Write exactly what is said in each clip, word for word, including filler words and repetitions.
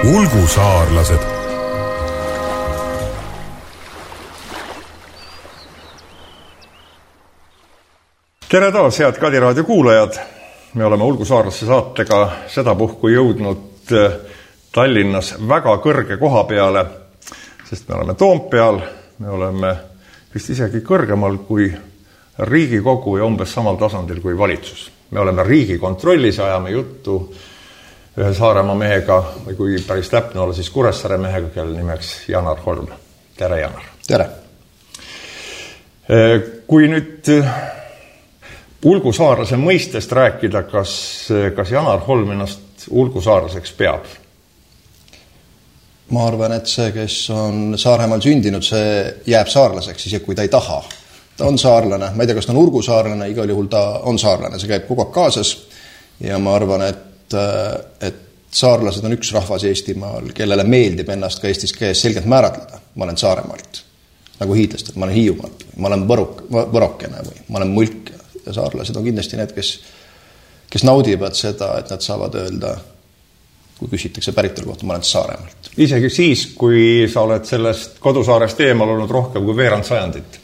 Ulgusaarlased. Tere taas, head Kadiraadio kuulajad! Me oleme Ulgusaarlaste saatega sedapuhku jõudnud Tallinnas väga kõrge koha peale, sest me oleme Toompeal, me oleme vist isegi kõrgemal kui Riigikogu ja umbes samal tasandil kui valitsus. Me oleme Riigikontrollis, ajame juttu ühe Saaremaa mehega, või kui päris täpne olla, siis Kuressaare mehega, kelle nimeks Janar Holm. Tere, Janar! Tere! Kui nüüd ulgusaarlase mõistest rääkida, kas, kas Janar Holm ennast ulgusaarlaseks peab? Ma arvan, et see, kes on Saaremaal sündinud, see jääb saarlaseks, isegi kui ta ei taha. Ta on saarlane, ma ei tea, kas ta on urgusaarlane, igal juhul ta on saarlane, see käib kogu aeg kaasas ja ma arvan, et et saarlased on üks rahvas Eestimaal, kellele meeldib ennast ka Eestis käes selgelt määratleda. Ma olen Saaremaalt, nagu hiidlased, ma olen Hiiumaalt, ma olen võruk, võrokene või ma olen mulk ja saarlased on kindlasti need, kes, kes naudivad seda, et nad saavad öelda, kui küsitakse päritolu kohta, ma olen Saaremaalt. Isegi siis, kui sa oled sellest kodusaarest eemal olnud rohkem kui veerand sajandit?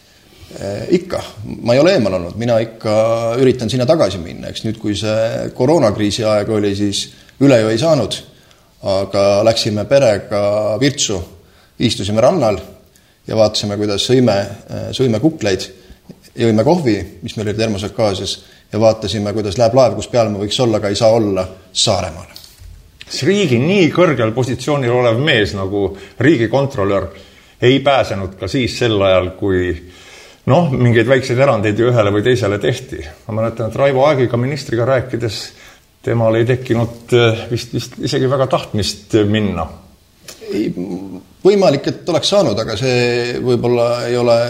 Ikka, ma ei ole eemal olnud, mina ikka üritan sinna tagasi minna, eks nüüd kui see koroonakriisi aeg oli, siis üle ju ei saanud, aga läksime perega Virtsu, istusime rannal ja vaatasime, kuidas sõime, sõime kukleid, jõime kohvi, mis meil oli termosed kaasas ja vaatasime, kuidas läheb laev, kus peal me võiks olla, aga ei saa olla Saaremaal. Kas riigi nii kõrgel positsioonil olev mees nagu riigikontrolör ei pääsenud ka siis sel ajal, kui noh, mingeid väikseid erandeid ju ühele või teisele tehti. Ma mäletan, et Raivo Aegiga ministriga rääkides temal ei tekkinud vist, vist isegi väga tahtmist minna. Ei, võimalik, et oleks saanud, aga see võib-olla ei ole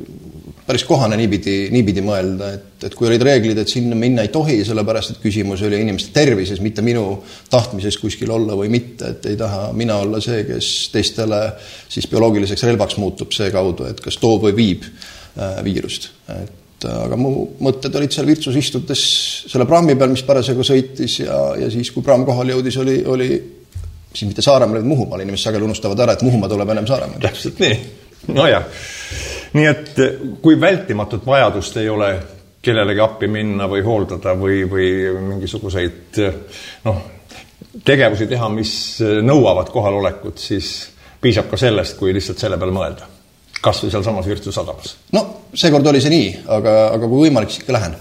päris kohane niipidi, niipidi mõelda, et, et kui olid reeglid, et sinna minna ei tohi, sellepärast, et küsimus oli inimeste tervises, mitte minu tahtmises kuskil olla või mitte, et ei taha mina olla see, kes teistele siis bioloogiliseks relvaks muutub see kaudu, et kas toob või viib viirust. Et, aga mu mõtted olid seal Virtsus istudes selle praami peal, mis parasjagu sõitis ja, ja siis, kui praam kohal jõudis, oli, oli siis mitte Saaremaal, vaid Muhumaal. Inimesed sageli unustavad ära, et Muhumaa tuleb ennem Saaremaal. Täpselt nii. No jah. Nii et kui vältimatut vajadust ei ole kellelegi appi minna või hooldada või, või mingisuguseid noh, tegevusi teha, mis nõuavad kohalolekut, siis piisab ka sellest, kui lihtsalt selle peale mõelda. Kas või seal samas Virtsu sadamas? No, seekord oli see nii, aga, aga kui võimalik, siis ikka lähen.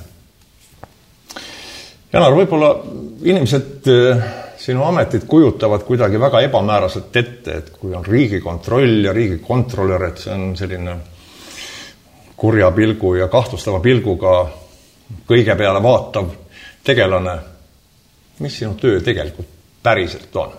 Janar, võib-olla inimesed sinu ametit kujutavad kuidagi väga ebamääraselt ette, et kui on riigikontroll ja riigikontrolör, et see on selline kurja pilgu ja kahtlustava pilguga kõige peale vaatav tegelane. Mis sinu töö tegelikult päriselt on?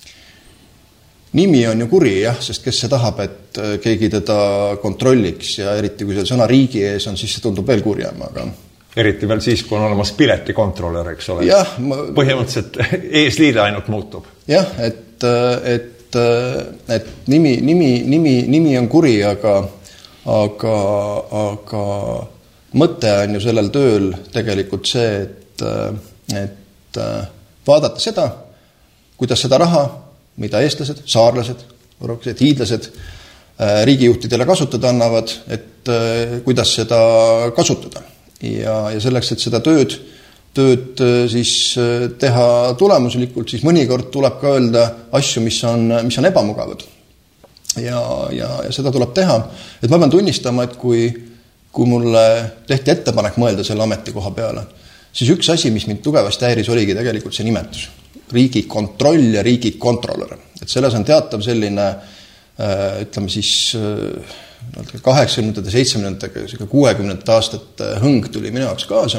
Nimi on ju kuri, jah, sest kes see tahab, et keegi teda kontrolliks ja eriti kui see sõna riigi ees on, siis see tundub veel kurjam, aga... Eriti veel siis, kui on olemas piletikontrolör, eks ole. Jah, ma... Põhimõtteliselt eesliide ainult muutub. Jah, et, et, et nimi, nimi, nimi, nimi on kuri, aga, aga, aga mõte on ju sellel tööl tegelikult see, et, et vaadata seda, kuidas seda raha, mida eestlased, saarlased, hiidlased riigijuhtidele kasutada annavad, et kuidas seda kasutada. Ja, ja selleks, et seda tööd, tööd siis teha tulemuslikult, siis mõnikord tuleb ka öelda asju, mis on, mis on ebamugavad. Ja, ja, ja seda tuleb teha. Et ma pean tunnistama, et kui, kui mulle tehti ettepanek mõelda selle ametikoha peale, siis üks asi, mis mind tugevasti häiris, oligi tegelikult see nimetus. Riigikontroll ja riigikontrolör. Et selles on teatav selline, ütleme siis kaheksakümnendate, seitsmekümnendate, kuuekümnendate aastate hõng tuli minu jaoks kaasa.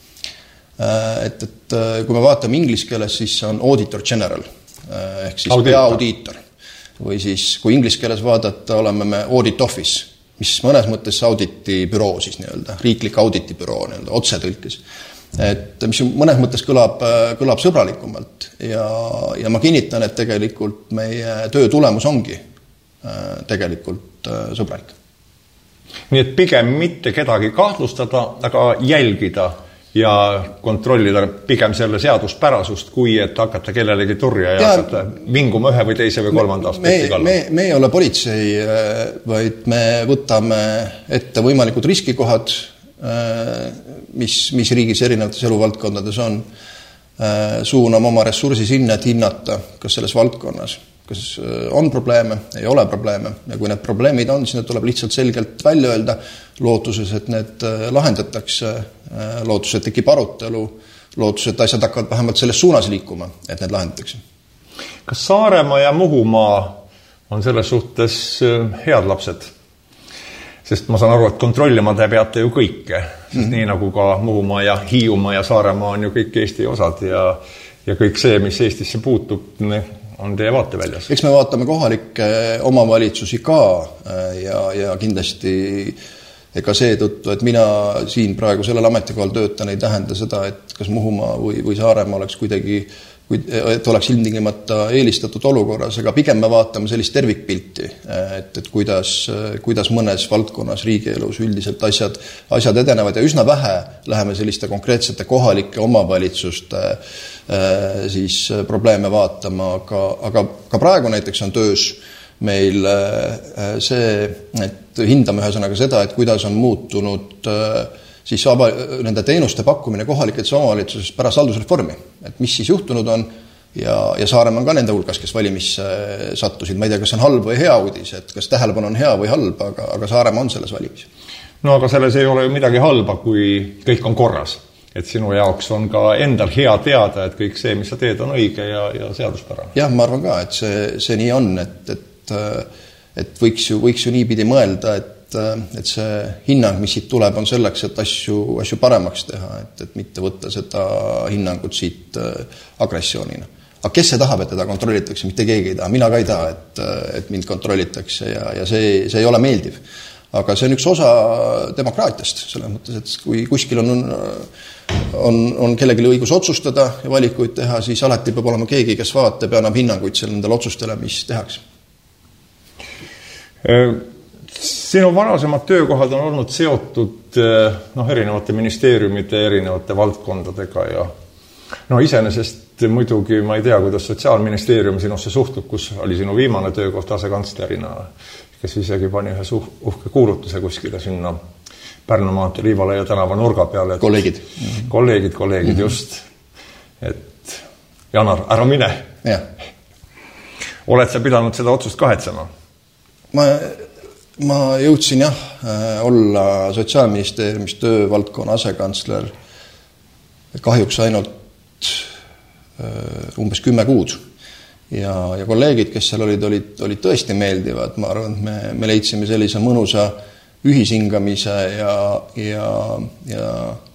Et, et kui me vaatame inglise keeles, siis on auditor general, ehk siis peaaudiitor. Või siis, kui inglise keeles vaadata, oleme me audit office, mis mõnes mõttes auditibüroo siis nii-öelda, riiklik auditibüroo nii-öelda, otsetõlkes. Et mis mõnes mõttes kõlab, kõlab sõbralikumalt ja, ja ma kinnitan, et tegelikult meie töö tulemus ongi tegelikult sõbralik. Nii et pigem mitte kedagi kahtlustada, aga jälgida ja kontrollida pigem selle seaduspärasust, kui et hakata kellelegi turja ja, ja hakata vinguma ühe või teise või kolmanda aspekti kallal. Me, me ei ole politsei, vaid me võtame ette võimalikud riskikohad, mis, mis riigis erinevates eluvaldkondades on, suuname oma ressursi sinna, et hinnata, kas selles valdkonnas kas on probleeme, ei ole probleeme ja kui need probleemid on, siis need tuleb lihtsalt selgelt välja öelda, lootuses, et need lahendatakse, lootuses, et tekib arutelu, lootuses, et asjad hakkavad vähemalt selles suunas liikuma, et need lahendatakse. Kas Saaremaa ja Muhumaa on selles suhtes head lapsed? Sest ma saan aru, et kontrollima te peate ju kõike, sest mm-hmm. nii nagu ka Muhumaa ja Hiiumaa ja Saaremaa on ju kõik Eesti osad ja, ja kõik see, mis Eestisse puutub, on teie vaate väljas. Eks me vaatame kohalikke omavalitsusi ka ja, ja kindlasti ega see tõttu, et mina siin praegu sellel ametikohal töötan, ei tähenda seda, et kas Muhumaa või, või Saaremaa oleks kuidagi, et oleks ilmtingimata eelistatud olukorras, aga pigem me vaatame sellist tervikpilti, et, et kuidas, kuidas mõnes valdkonnas riigielus üldiselt asjad, asjad edenevad ja üsna vähe läheme selliste konkreetsete kohalike omavalitsuste siis probleeme vaatama, aga, aga ka praegu näiteks on töös meil see, et hindame ühesõnaga seda, et kuidas on muutunud siis ava, nende teenuste pakkumine kohalikes omavalitsuses pärast haldusreformi, et mis siis juhtunud on ja, ja Saaremaa on ka nende hulgas, kes valimisse sattusid. Ma ei tea, kas on halb või hea uudis, et kas tähelepanu on hea või halb, aga, aga Saaremaa on selles valimis. No aga selles ei ole ju midagi halba, kui kõik on korras. Et sinu jaoks on ka endal hea teada, et kõik see, mis sa teed, on õige ja, ja seaduspärane. Jah, ma arvan ka, et see, see nii on, et, et, et võiks, ju, võiks ju niipidi mõelda, et, et see hinnang, mis siit tuleb, on selleks, et asju, asju paremaks teha, et, et mitte võtta seda hinnangut siit agressioonina. Aga kes see tahab, et teda kontrollitakse? Mitte keegi ei taha. Mina ka ei taha, et, et mind kontrollitakse ja, ja see, see ei ole meeldiv. Aga see on üks osa demokraatiast, selles mõttes, et kui kuskil on, on, on kellelegi õigus otsustada ja valikuid teha, siis alati peab olema keegi, kes vaatab ja annab hinnanguid nendele otsustele, mis tehakse. Sinu varasemad töökohad on olnud seotud no, erinevate ministeeriumide, erinevate valdkondadega ja no iseenesest muidugi ma ei tea, kuidas Sotsiaalministeerium sinusse suhtub, kus oli sinu viimane töökoht asekantslerina, kes isegi pani ühe uhke kuulutuse kuskile sinna Pärnu maantee Liivalaia tänava nurga peale. Kolleegid. Kolleegid, kolleegid, mm-hmm. just. Et Janar, ära mine. Ja. Oled sa pidanud seda otsust kahetsema? Ma, ma jõudsin jah, olla Sotsiaalministeeriumis töövaldkonna asekantsler kahjuks ainult umbes kümme kuud. Ja, ja kolleegid, kes seal olid, olid, olid tõesti meeldivad. Ma arvan, et me, me leitsime sellise mõnusa ühishingamise ja, ja, ja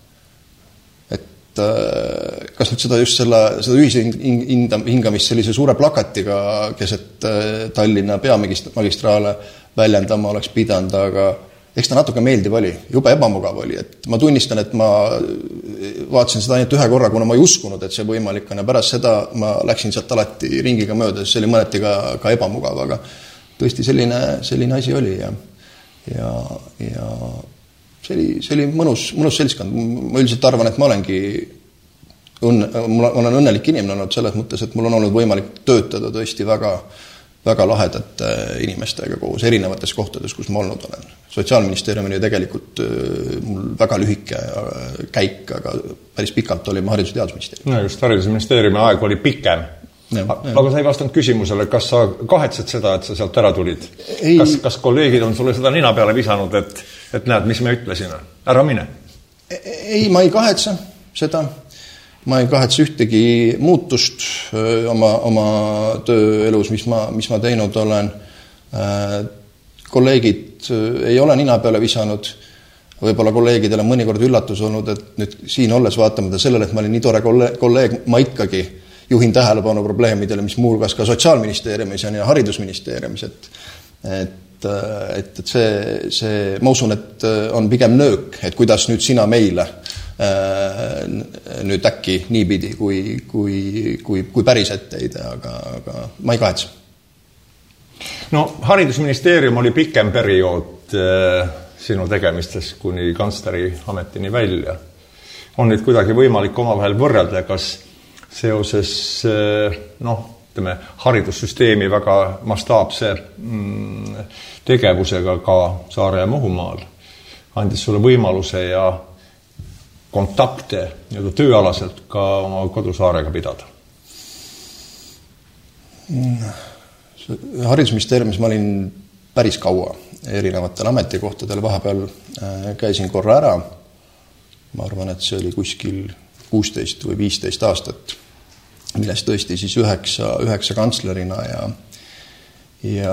et kas nüüd seda just selle, seda ühishingamist sellise suure plakatiga keset Tallinna peamagistraale väljendama oleks pidanud, aga eks ta natuke meeldiv oli, jube ebamugav oli, et ma tunnistan, et ma vaatasin seda ainult ühe korra, kuna ma ei uskunud, et see võimalik on ja pärast seda ma läksin sealt alati ringiga mööda, see oli mõneti ka, ka ebamugav, aga tõesti selline, selline asi oli ja, ja, ja see oli, see oli mõnus, mõnus seltskond. Ma üldiselt arvan, et ma olengi õnne, ma olen õnnelik inimene olnud selles mõttes, et mul on olnud võimalik töötada tõesti väga väga lahedate inimestega koos erinevates kohtades, kus ma olnud olen. Sotsiaalministeerium oli tegelikult mul väga lühike käik, aga päris pikalt oli ma Haridus- ja Teadusministeerium. No just, Haridusministeeriumi aeg oli pikem. Ja, aga ja. Sa ei vastanud küsimusele, kas sa kahetsed seda, et sa sealt ära tulid? Kas, kas kolleegid on sulle seda nina peale visanud, et, et näed, mis me ütlesime? Ära mine? Ei, ma ei kahetse seda. Ma ei kahetse ühtegi muutust oma, oma tööelus, mis ma, mis ma teinud olen. Kolleegid ei ole nina peale visanud. Võib-olla kolleegidel on mõnikord üllatus olnud, et nüüd siin olles vaatamata sellele, et ma olin nii tore kolleeg, ma ikkagi juhin tähelepanu probleemidele, mis muuhulgas ka Sotsiaalministeeriumis ja Haridusministeeriumis. Et, et, et, et see, see, ma usun, et on pigem nöök, et kuidas nüüd sina meile nüüd äkki niipidi, kui, kui, kui, kui päris etteide, aga, aga ma ei kahetse. No, Haridusministeerium oli pikem periood äh, sinu tegemistes kuni kantsleri ametini välja. on nüüd kuidagi võimalik omavahel võrrelda, kas seoses noh, ütleme, haridussüsteemi väga mastaapse tegevusega ka Saare ja Muhumaal andis sulle võimaluse ja kontakte nii-öelda tööalaselt ka oma kodusaarega pidada? Haridusministeeriumis ma olin päris kaua erinevatel ametikohtadel, vahepeal käisin korra ära. Ma arvan, et see oli kuskil kuusteist või viisteist aastat, millest tõesti siis üheksa, üheksa kantslerina ja, ja,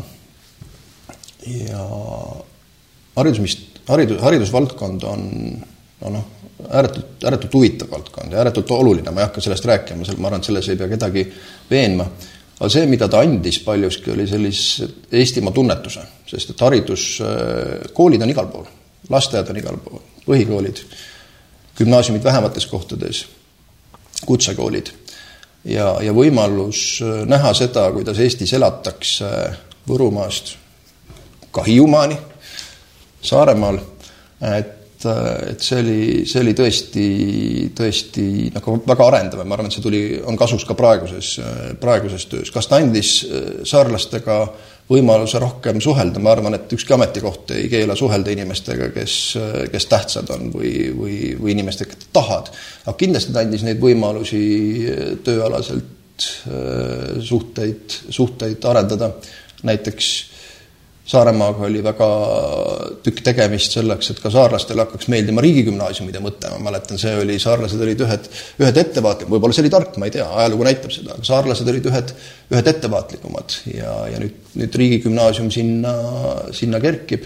ja haridusmist, haridus, haridusvaldkond on, on noh, ääretult, ääretult huvitav valdkond ja ääretult oluline. Ma ei hakka sellest rääkima, ma arvan, et selles ei pea kedagi veenma. Aga see, mida ta andis paljuski, oli sellise Eestimaa tunnetuse, sest et haridus, koolid on igal pool, lasteajad on igal pool, põhikoolid, gümnaasiumid vähemates kohtades, kutsekoolid ja, ja võimalus näha seda, kuidas Eestis elatakse Võrumaast ka Hiiumaani, Saaremaal, et, et see oli, see oli tõesti, tõesti nagu väga arendav. Ma arvan, et see tuli, on kasuks ka praeguses, praeguses töös. Kas ta andis saarlastega võimaluse rohkem suhelda? Ma arvan, et ükski ametikoht ei keela suhelda inimestega, kes, kes tähtsad on või, või, või inimestega tahad. Aga kindlasti ta andis neid võimalusi tööalaselt suhteid, suhteid arendada. Näiteks Saaremaaga oli väga tükk tegemist selleks, et ka saarlastel hakkaks meeldima riigigümnaasiumide mõte. Ma mäletan, see oli, saarlased olid ühed, ühed ettevaatlikumad. Võib-olla see oli tark, ma ei tea, ajalugu näitab seda, aga saarlased olid ühed, ühed ettevaatlikumad ja, ja nüüd, nüüd riigigümnaasium sinna, sinna kerkib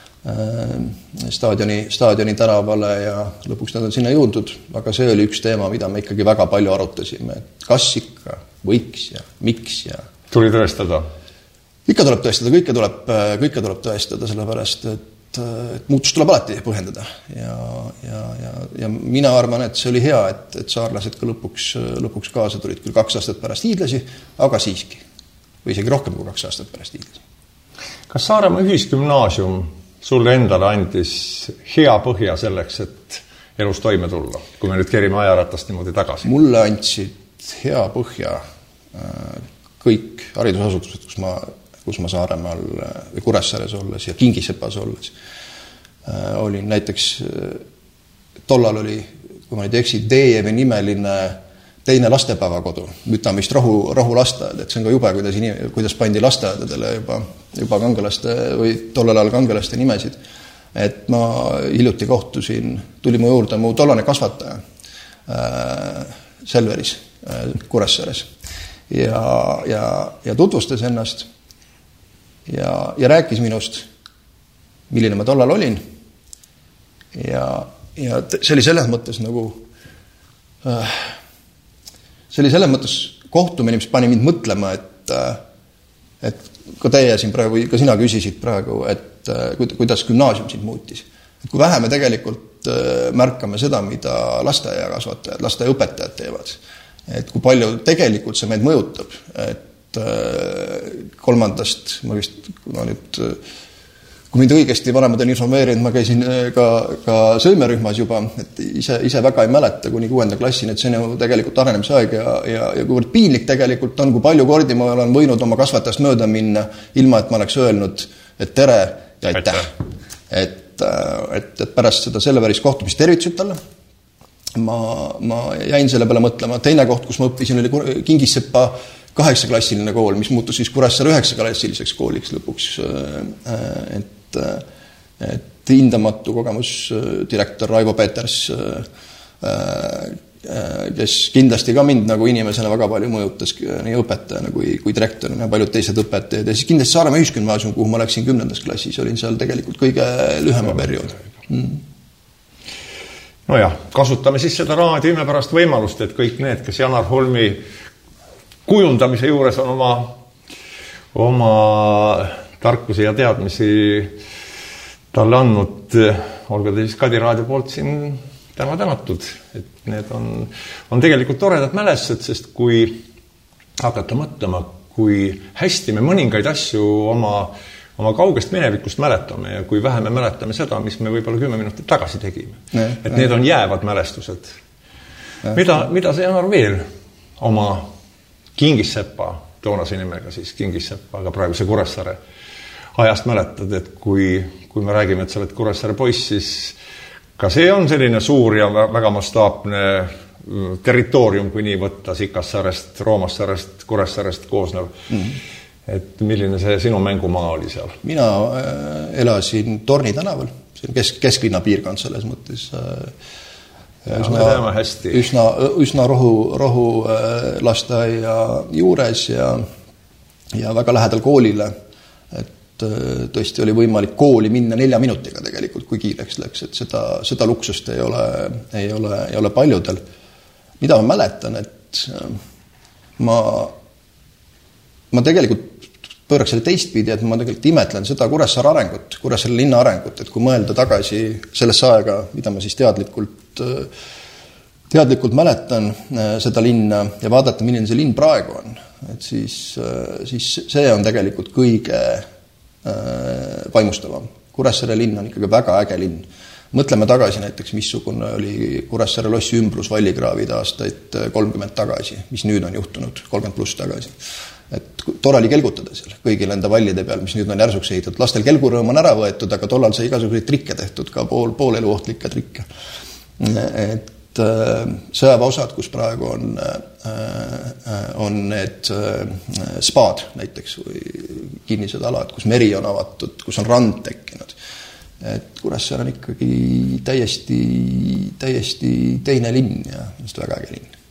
staadioni, staadioni tänavale ja lõpuks nad on sinna jõudnud, aga see oli üks teema, mida me ikkagi väga palju arutasime, et kas ikka võiks ja miks ja... Tuli tõestada? Ikka tuleb tõestada, kõike tuleb, kõike tuleb tõestada, sellepärast, et, et muutus tuleb alati põhjendada. Ja, ja, ja, ja mina arvan, et see oli hea, et, et saarlased ka lõpuks, lõpuks kaasa tulid küll kaks aastat pärast hiidlasi, aga siiski. Või isegi rohkem kui kaks aastat pärast hiidlasi. Kas Saaremaa ühisgümnaasium sulle endale andis hea põhja selleks, et elus toime tulla, kui me nüüd kerime ajaratast niimoodi tagasi? Mulle andsid hea põhja kõik haridusasutused, kus ma kus ma Saaremaal või Kuressaares olles ja Kingisepas olles äh, olin. Näiteks äh, tollal oli, kui ma nüüd eksi, Dejevi nimeline teine lastepäevakodu, Mütamist rohu, rohu lasteaed, et see on ka jube, kuidas, inim, kuidas pandi lasteaedadele juba, juba kangelaste või tollal ajal kangelaste nimesid. Et ma hiljuti kohtusin, tuli mu juurde mu tollane kasvataja äh, Selveris äh, Kuressaares ja, ja, ja tutvustas ennast Ja, ja rääkis minust, milline ma tollal olin. Ja, ja see oli selles mõttes nagu, äh, see oli selles mõttes kohtumine, mis pani mind mõtlema, et, äh, et ka teie siin praegu, ka sina küsisid praegu, et äh, kuidas gümnaasium sind muutis. Et kui vähe me tegelikult äh, märkame seda, mida lasteaiakasvatajad, lasteaiaõpetajad teevad. Et kui palju tegelikult see meid mõjutab, et kolmandast, ma vist, no nüüd, kui mind õigesti vanemad on informeerinud, ma käisin ka, ka sõimerühmas juba, et ise, ise väga ei mäleta kuni kuuenda klassini, et see on ju tegelikult arenemisaeg ja, ja, ja kuivõrd piinlik tegelikult on, kui palju kordi ma olen võinud oma kasvatajast mööda minna, ilma et ma oleks öelnud, et tere ja aitäh. Et, et, et pärast seda Selveris kohtumist tervitsid talle, ma, ma jäin selle peale mõtlema. Teine koht, kus ma õppisin, oli Kingissepa kaheksaklassiline kool, mis muutus siis Kuressaare üheksaklassiliseks kooliks lõpuks, et, et hindamatu kogemus direktor Raivo Peters, kes kindlasti ka mind nagu inimesena väga palju mõjutas nii õpetajana kui, kui direktorina ja paljud teised õpetajad. Ja siis kindlasti Saaremaa ühisgümnaasium, kuhu ma läksin kümnendas klassis, olin seal tegelikult kõige lühema periood. Mm. No jah, kasutame siis seda raadio imepärast võimalust, et kõik need, kes Janar Holmi kujundamise juures on oma, oma tarkusi ja teadmisi talle andnud, olgu te siis Kadi raadio poolt siin täna tänatud. Et need on, on tegelikult toredad mälestused, sest kui hakata mõtlema, kui hästi me mõningaid asju oma, oma kaugest minevikust mäletame ja kui vähe me mäletame seda, mis me võib-olla kümme minutit tagasi tegime. Ne, et ne. Need on jäävad mälestused. Ne. Mida, mida sa, Janar, veel oma Kingissepa, toonase nimega siis Kingissepa, aga praegu see Kuressaare ajast mäletad, et kui, kui me räägime, et sa oled Kuressaare poiss, siis ka see on selline suur ja väga mastaapne territoorium, kui nii võtta Sikassaarest, Roomassaarest, Kuressaarest koosnev. Mm-hmm. Et milline see sinu mängumaa oli seal? Mina elasin Torni tänaval, see on kesk, kesklinna piirkond selles mõttes. Ja, üsna, me teame hästi. Üsna, üsna rohu, rohu lasteaia juures ja, ja väga lähedal koolile. Et tõesti oli võimalik kooli minna nelja minutiga tegelikult, kui kiireks läks, et seda, seda luksust ei ole, ei ole, ei ole paljudel. Mida ma mäletan, et ma, ma tegelikult pööraks selle teistpidi, et ma tegelikult imetlen seda Kuressaare arengut, Kuressaare linna arengut, et kui mõelda tagasi sellesse aega, mida ma siis teadlikult, teadlikult mäletan seda linna ja vaadata, milline see linn praegu on, et siis, siis see on tegelikult kõige vaimustavam. Kuressaare linn on ikkagi väga äge linn. Mõtleme tagasi näiteks, missugune oli Kuressaare lossi ümbrus Valligraavid aastaid kolmkümmend tagasi, mis nüüd on juhtunud, kolmkümmend pluss tagasi. Et tore oli kelgutada seal kõigil enda vallide peal, mis nüüd on järsuks ehitatud. Lastel kelgurõõm on ära võetud, aga tollal sai igasuguseid trikke tehtud, ka pool, pool eluohtlikke trikke. Et sõjaväeosad, kus praegu on, on need spaad näiteks või kinnised alad, kus meri on avatud, kus on rand tekkinud. Et Kuressaare on ikkagi täiesti, täiesti teine linn ja just väga äge linn.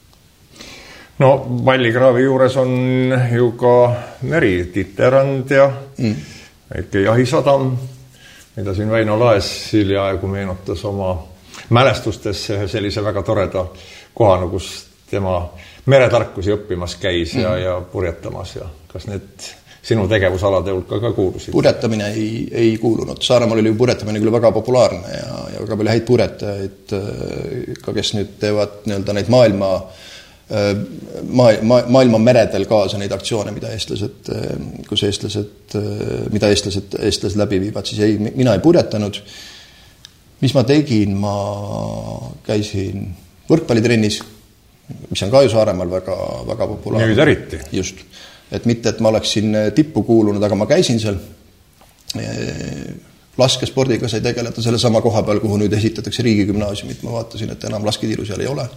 No Valligraavi juures on ju ka meri, Titerand ja mm. väike jahisadam, mida siin Väino Laes hiljaaegu meenutas oma mälestustesse sellise väga toreda kohana, kus tema meretarkusi õppimas käis ja, mm. ja purjetamas ja kas need sinu tegevusalade hulka ka kuulusid? Purjetamine ei, ei kuulunud. Saaremaal oli purjetamine küll väga populaarne ja, ja väga palju häid purjetajaid, ka kes nüüd teevad nii-öelda neid maailma, ma, ma, maailma meredel kaasa neid aktsioone, mida eestlased, kus eestlased, mida eestlased, eestlased läbi viivad, siis ei, mina ei purjetanud. Mis ma tegin? Ma käisin võrkpallitrennis, mis on ka ju Saaremaal väga, väga populaarne. Nüüd eriti. Just. Et mitte, et ma oleksin tippu kuulunud, aga ma käisin seal. Laskespordiga sai tegeleda selle sama koha peal, kuhu nüüd esitatakse riigigümnaasiumit. Ma vaatasin, et enam lasketiiru seal ei ole.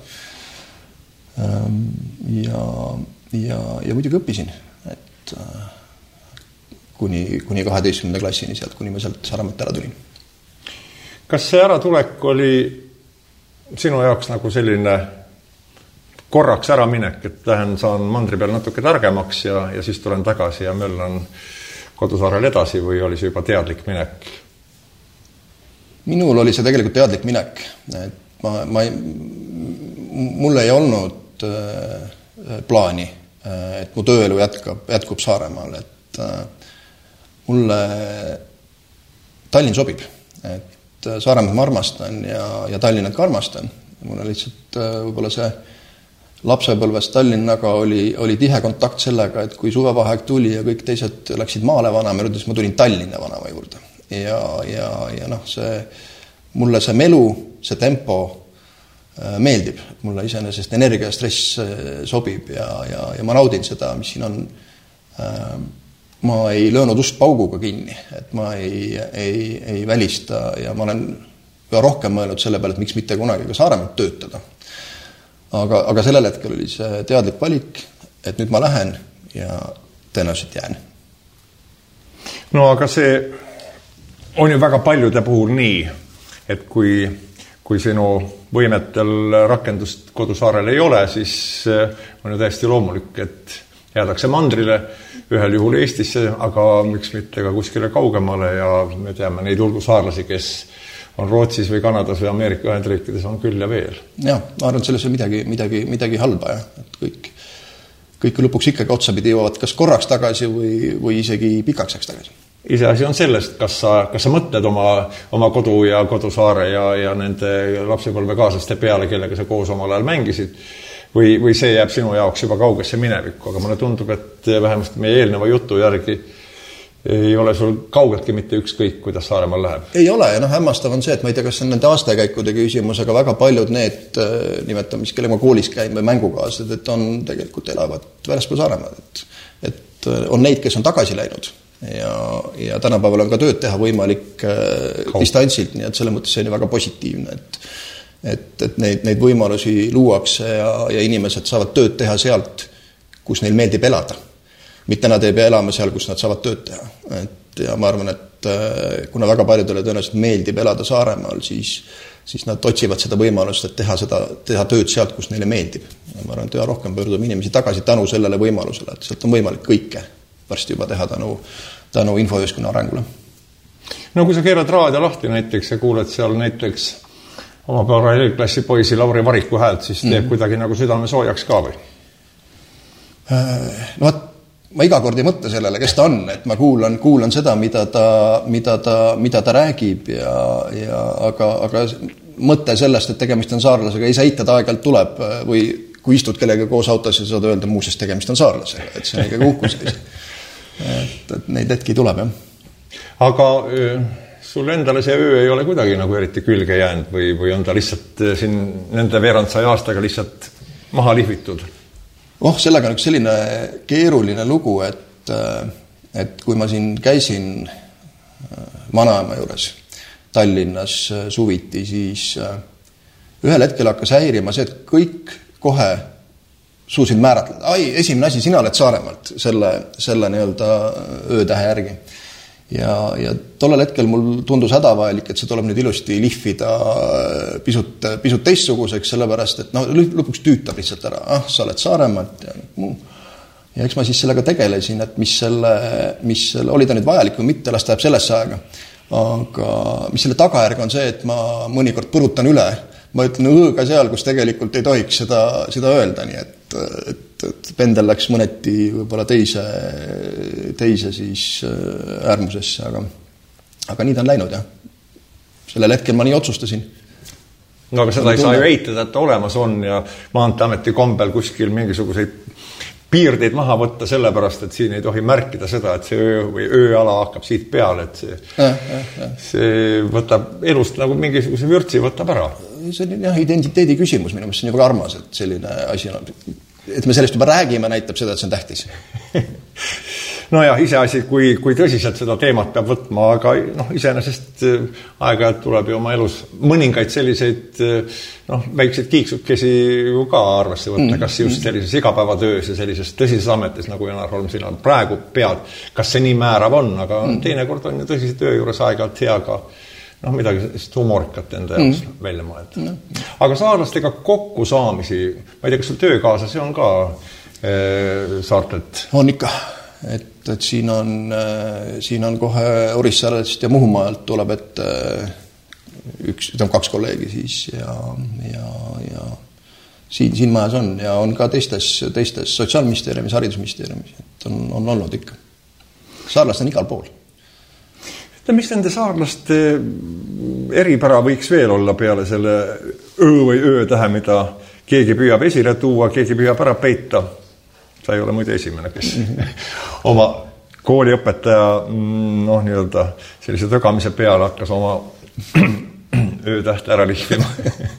Ja, ja, ja muidugi õppisin, et kuni, kuni kaheteistkümnenda klassini sealt, kuni ma sealt Saaremaalt ära tulin. Kas see äratulek oli sinu jaoks nagu selline korraks ära minek, et lähen, saan mandri peal natuke targemaks ja, ja siis tulen tagasi ja möllan Kodusaarel edasi või oli see juba teadlik minek? Minul oli see tegelikult teadlik minek. Et ma, ma ei, mul ei olnud äh, plaani, et mu tööelu jätkab, jätkub Saaremaal. Et äh, mulle Tallinn sobib. Et Saaremaa ma armastan ja, ja Tallinnat ka armastan. Mul on lihtsalt võib-olla see lapsepõlvest Tallinnaga oli, oli tihe kontakt sellega, et kui suvevaheaeg tuli ja kõik teised läksid maale vanama, siis ma tulin Tallinna vanama juurde. Ja, ja, ja noh, see, mulle see melu, see tempo meeldib. Mulle iseenesest energia ja stress sobib ja, ja, ja ma naudin seda, mis siin on. Ma ei löönud ust pauguga kinni, et ma ei, ei, ei välista ja ma olen rohkem mõelnud selle peale, et miks mitte kunagi ka Saaremaalt töötada. Aga, aga sellel hetkel oli see teadlik valik, et nüüd ma lähen ja tõenäoliselt jään. No aga see on ju väga paljude puhul nii, et kui, kui sinu võimetel rakendust Kodusaarel ei ole, siis on ju täiesti loomulik, et jäädakse mandrile, ühel juhul Eestisse, aga miks mitte ka kuskile kaugemale ja me teame neid hulgusaarlasi, kes on Rootsis või Kanadas või Ameerika Ühendriikides on küll ja veel. Ja, ma arvan, et selles on midagi, midagi, midagi halba, ja. Et kõik, kõik lõpuks ikkagi otsapidi jõuavad kas korraks tagasi või, või isegi pikakseks tagasi. Iseasi on sellest, kas sa, kas sa mõtled oma, oma kodu ja Kodusaare ja, ja nende lapsepõlve kaaslaste peale, kellega sa koos omal ajal mängisid, või, või see jääb sinu jaoks juba kaugesse minevikku, aga mulle tundub, et vähemasti meie eelneva jutu järgi ei ole sul kaugeltki mitte ükskõik, kuidas Saaremaal läheb. Ei ole ja noh, hämmastav on see, et ma ei tea, kas on nende aastakäikude küsimus, aga väga paljud need nimetame, mis kellega ma koolis käin või mängukaaslased, et on tegelikult elavad väljaspool Saaremaad. Et, et on neid, kes on tagasi läinud ja, ja tänapäeval on ka tööd teha võimalik Kaup. distantsilt, nii et selle mõttes see on väga positiivne, et, et, et neid, neid võimalusi luuakse ja, ja inimesed saavad tööd teha sealt, kus neil meeldib elada. Mitte nad ei pea elama seal, kus nad saavad tööd teha. Et, ja ma arvan, et kuna väga paljudele tõenäoliselt meeldib elada Saaremaal, siis, siis nad otsivad seda võimalust, et teha, seda, teha tööd sealt, kus neile meeldib. Ja ma arvan, et üha rohkem pöördub inimesi tagasi tänu sellele võimalusele, et sealt on võimalik kõike varsti juba teha tänu, tänu infoühiskonna arengule. No kui sa keerad raadio lahti näiteks ja kuuled seal näiteks oma paralleelklassi poisi Lauri Variku häält, siis teeb mm-hmm. kuidagi nagu südame soojaks ka või? No ma iga kord ei mõtle sellele, kes ta on, et ma kuulan, kuulan seda, mida ta, mida ta, mida ta räägib ja, ja aga, aga mõte sellest, et tegemist on saarlasega, ei sa eitad aeg-ajalt tuleb või kui istud kellega koos autos ja saad öelda muuses tegemist on saarlasega, et see on ikka uhkus. et, et neid hetki tuleb, jah. Aga sul endale see öö ei ole kuidagi nagu eriti külge jäänud või, või on ta lihtsalt siin nende veerandsaja aastaga lihtsalt maha lihvitud? Oh, sellega on üks selline keeruline lugu, et, et kui ma siin käisin vanaema juures Tallinnas suviti, siis ühel hetkel hakkas häirima see, et kõik kohe suusid määratleda. Ai, esimene asi, sina oled Saaremaalt selle, selle nii-öelda öötähe järgi. Ja, ja tollel hetkel mul tundus hädavajalik, et see tuleb nüüd ilusti lihvida pisut, pisut teistsuguseks, sellepärast, et no, lõpuks tüütab lihtsalt ära. Ah, sa oled Saaremaalt ja muu. Ja eks ma siis sellega tegelesin, et mis selle, mis selle, oli ta nüüd vajalik või mitte, las ta jääb sellesse aega. Aga mis selle tagajärg on see, et ma mõnikord põrutan üle. Ma ütlen õõga seal, kus tegelikult ei tohiks seda, seda öelda, nii et, et, et pendel läks mõneti võib-olla teise, teise siis äärmusesse, aga, aga nii ta on läinud, jah. Sellel hetkel ma nii otsustasin. No aga seda ei saa ju eitada, et olemas on ja Maanteeameti kombel kuskil mingisuguseid piirdeid maha võtta sellepärast, et siin ei tohi märkida seda, et see öö või ööala hakkab siit peale, et see, ja, ja, ja. see võtab elust nagu mingisuguse vürtsi võtab ära. See on jah, identiteedi küsimus minu meelest, see on juba armas, et selline asi on, et me sellest juba räägime, näitab seda, et see on tähtis. No ja iseasi, kui, kui tõsiselt seda teemat peab võtma, aga noh, iseenesest aeg-ajalt tuleb ju oma elus mõningaid selliseid noh, väikseid kiiksukesi ju ka arvesse võtta, kas just sellises igapäevatöös ja sellises tõsises ametis, nagu Janar Holm sina praegu pead, kas see nii määrav on, aga mm. teinekord on ju tõsise töö juures aeg-ajalt hea ka noh, midagi humorikat enda jaoks mm. välja mõelda. Mm. Aga saarlastega kokku saamisi, ma ei tea, kas sul töökaaslasi on ka e, saartelt? On ikka, et, et siin on, siin on kohe Orissaalest ja Muhumaalt tuleb, et üks, ütleme kaks kolleegi siis ja, ja, ja siin, siin majas on ja on ka teistes, teistes Sotsiaalministeeriumis, Haridusministeeriumis, et on, on olnud ikka. Saarlast on igal pool. Mis nende saarlaste eripära võiks veel olla peale selle öö või öötähe, mida keegi püüab esile tuua, keegi püüab ära peita? Sa ei ole muide esimene, kes oma kooliõpetaja noh, nii-öelda sellise tögamise peale hakkas oma öötähte ära lihvima.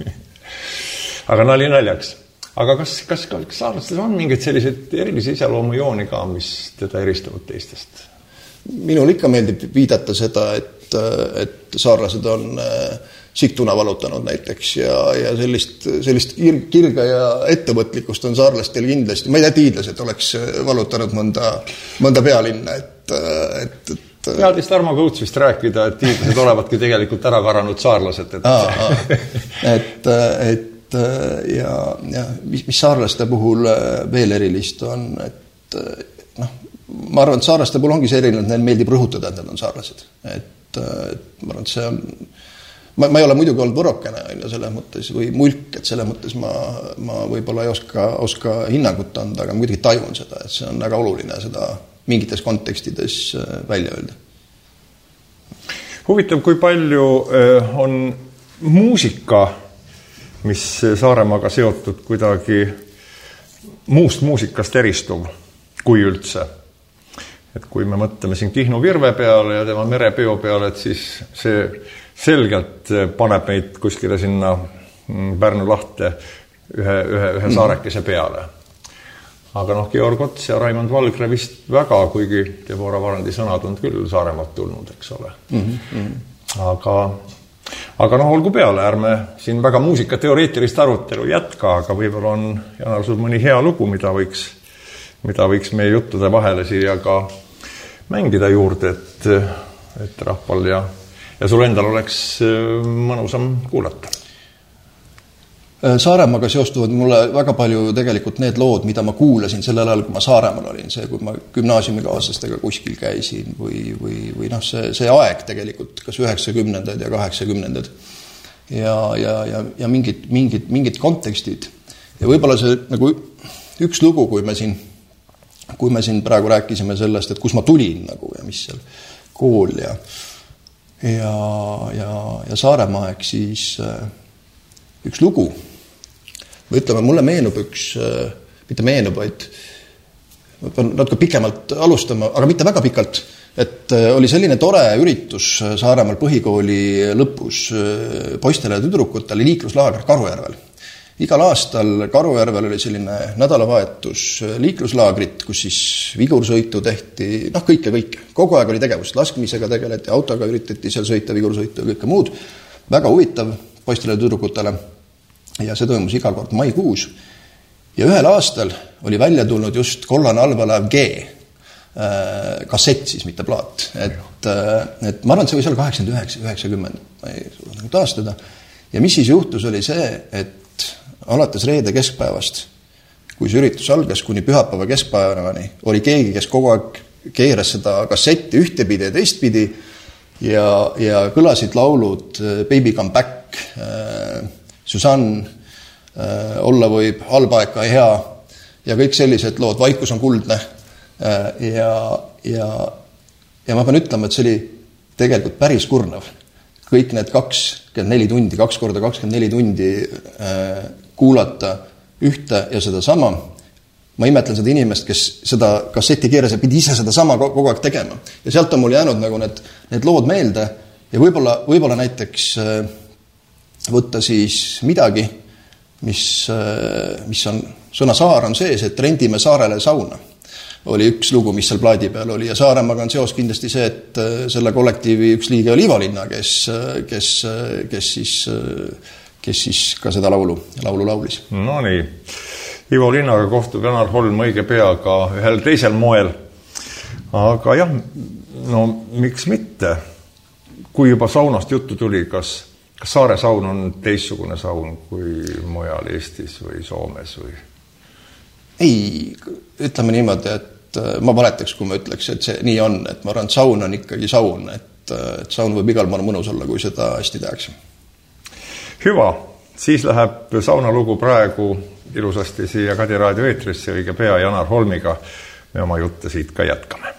Aga nali naljaks. Aga kas, kas, kas saarlastes on mingeid selliseid erilisi iseloomujooni ka, mis teda eristavad teistest? Minul ikka meeldib viidata seda, et, et saarlased on siktuna valutanud näiteks ja, ja sellist, sellist kirga ja ettevõtlikkust on saarlastel kindlasti. Ma ei tea, tiidlased oleks valutanud mõnda, mõnda pealinna. Et, et, et, Peadist Armo Kõuts vist rääkida, et tiidlased olevatki tegelikult ära karanud saarlased. Et, aa, et, et ja, ja mis, mis saarlaste puhul veel erilist on, et noh, ma arvan, et saarlaste puhul ongi see eriline, et neil meeldib rõhutada, et need on saarlased. Et, et ma arvan, et see on, ma, ma ei ole muidugi olnud võrokene selles mõttes või mulk, et selles mõttes ma, ma võib-olla ei oska, oska hinnangut anda, aga muidugi tajun seda, et see on väga oluline seda mingites kontekstides välja öelda. Huvitav, kui palju on muusika, mis Saaremaaga seotud kuidagi muust muusikast eristuv, kui üldse. et kui me mõtleme siin Kihnu Virve peale ja tema merepeo peale, et siis see selgelt paneb meid kuskile sinna Pärnu lahte ühe, ühe, ühe saarekese peale. Aga noh, Georg Ots ja Raimond Valgre vist väga, kuigi Devora Varandi sõnad on küll Saaremaalt tulnud, eks ole. Mm-hmm. Aga, aga noh, olgu peale, ärme siin väga muusikateoreetilist arutelu jätka, aga võib-olla on Janar sul mõni hea lugu, mida võiks, mida võiks meie juttude vahele siia ka mängida juurde, et, et rahval ja, ja sul endal oleks mõnusam kuulata. Saaremaaga seostuvad mulle väga palju tegelikult need lood, mida ma kuulasin sellel ajal, kui ma Saaremaal olin, see, kui ma gümnaasiumikaaslastega kuskil käisin või, või, või noh, see, see aeg tegelikult, kas üheksakümnendad ja kaheksakümnendad ja, ja, ja, ja mingid, mingid, mingid kontekstid. Ja võib-olla see nagu üks lugu, kui me siin, kui me siin praegu rääkisime sellest, et kus ma tulin nagu ja mis seal kool ja, ja, ja, ja Saaremaeg, siis üks lugu, või ütleme, mulle meenub üks, mitte meenub, vaid ma pean natuke pikemalt alustama, aga mitte väga pikalt, et oli selline tore üritus Saaremaal põhikooli lõpus poistele ja tüdrukutele liikluslaager Karujärvel. Igal aastal Karujärvel oli selline nädalavahetus liikluslaagrit, kus siis vigursõitu tehti, noh kõike, kõike. Kogu aeg oli tegevust, laskmisega tegeleti, autoga üritati seal sõita, vigursõitu ja kõike muud. Väga huvitav poistele ja tüdrukutele. Ja see toimus iga kord maikuus. Ja ühel aastal oli välja tulnud just Kollane allveelaev G, kassett siis, mitte plaat. Et, et ma arvan, et see võis olla kaheksakümmend üheksa üheksakümmend, ma ei suuda taastada. Ja mis siis juhtus, oli see, et alates reede keskpäevast, kui see üritus algas kuni pühapäeva keskpäevani, oli keegi, kes kogu aeg keeras seda kassetti ühtepidi ja teistpidi ja, ja kõlasid laulud Baby Come Back, Susanne, olla võib, halb aeg ka hea ja kõik sellised lood, vaikus on kuldne ja, ja, ja ma pean ütlema, et see oli tegelikult päris kurnav. Kõik need kakskümmend neli tundi, kaks korda kakskümmend neli tundi kuulata ühte ja seda sama. Ma imetlen seda inimest, kes seda kasseti keeras ja pidi ise seda sama kogu aeg tegema. Ja sealt on mul jäänud nagu need, need lood meelde ja võib-olla, võib-olla näiteks võtta siis midagi, mis, mis on, sõna saar on sees, et rendime saarele sauna. Oli üks lugu, mis seal plaadi peal oli ja Saaremaaga on seos kindlasti see, et selle kollektiivi üks liige oli Ivo Linna, kes, kes, kes, siis, kes siis ka seda laulu, laulu laulis. No nii, Ivo Linnaga kohtub Janar Holm õige pea ka ühel teisel moel. Aga jah, no miks mitte? Kui juba saunast juttu tuli, kas Kas Saare saun on teissugune saun kui mujal Eestis või Soomes? Või? Ei, ütleme niimoodi, et ma valetaks, kui ma ütleks, et see nii on, et ma arvan, et saun on ikkagi saun, et, et saun võib igal maal mõnus olla, kui seda hästi tehakse. Hüva, siis läheb saunalugu praegu ilusasti siia Kadi raadio eetrisse õige pea Janar Holmiga. Me oma jutte siit ka jätkame.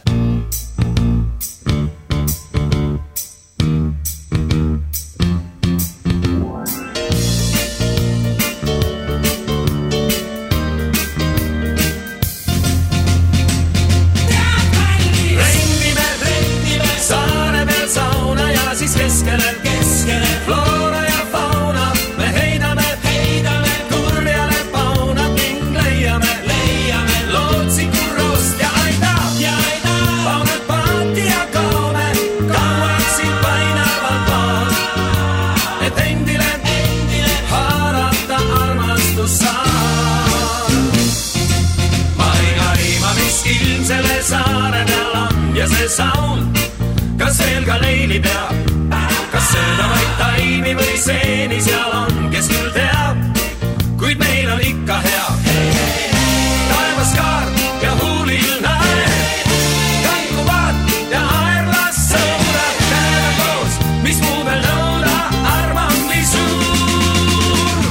Saun, kas veel ka leili peab, kas sööda vaid taimi või seeni seal on, kes küll teab, kuid meil on ikka hea. Taevas kaart ja huulil naer, kankuvad ja aerlas sõudad käega koos, mis muu veel nõuda, armamli suur.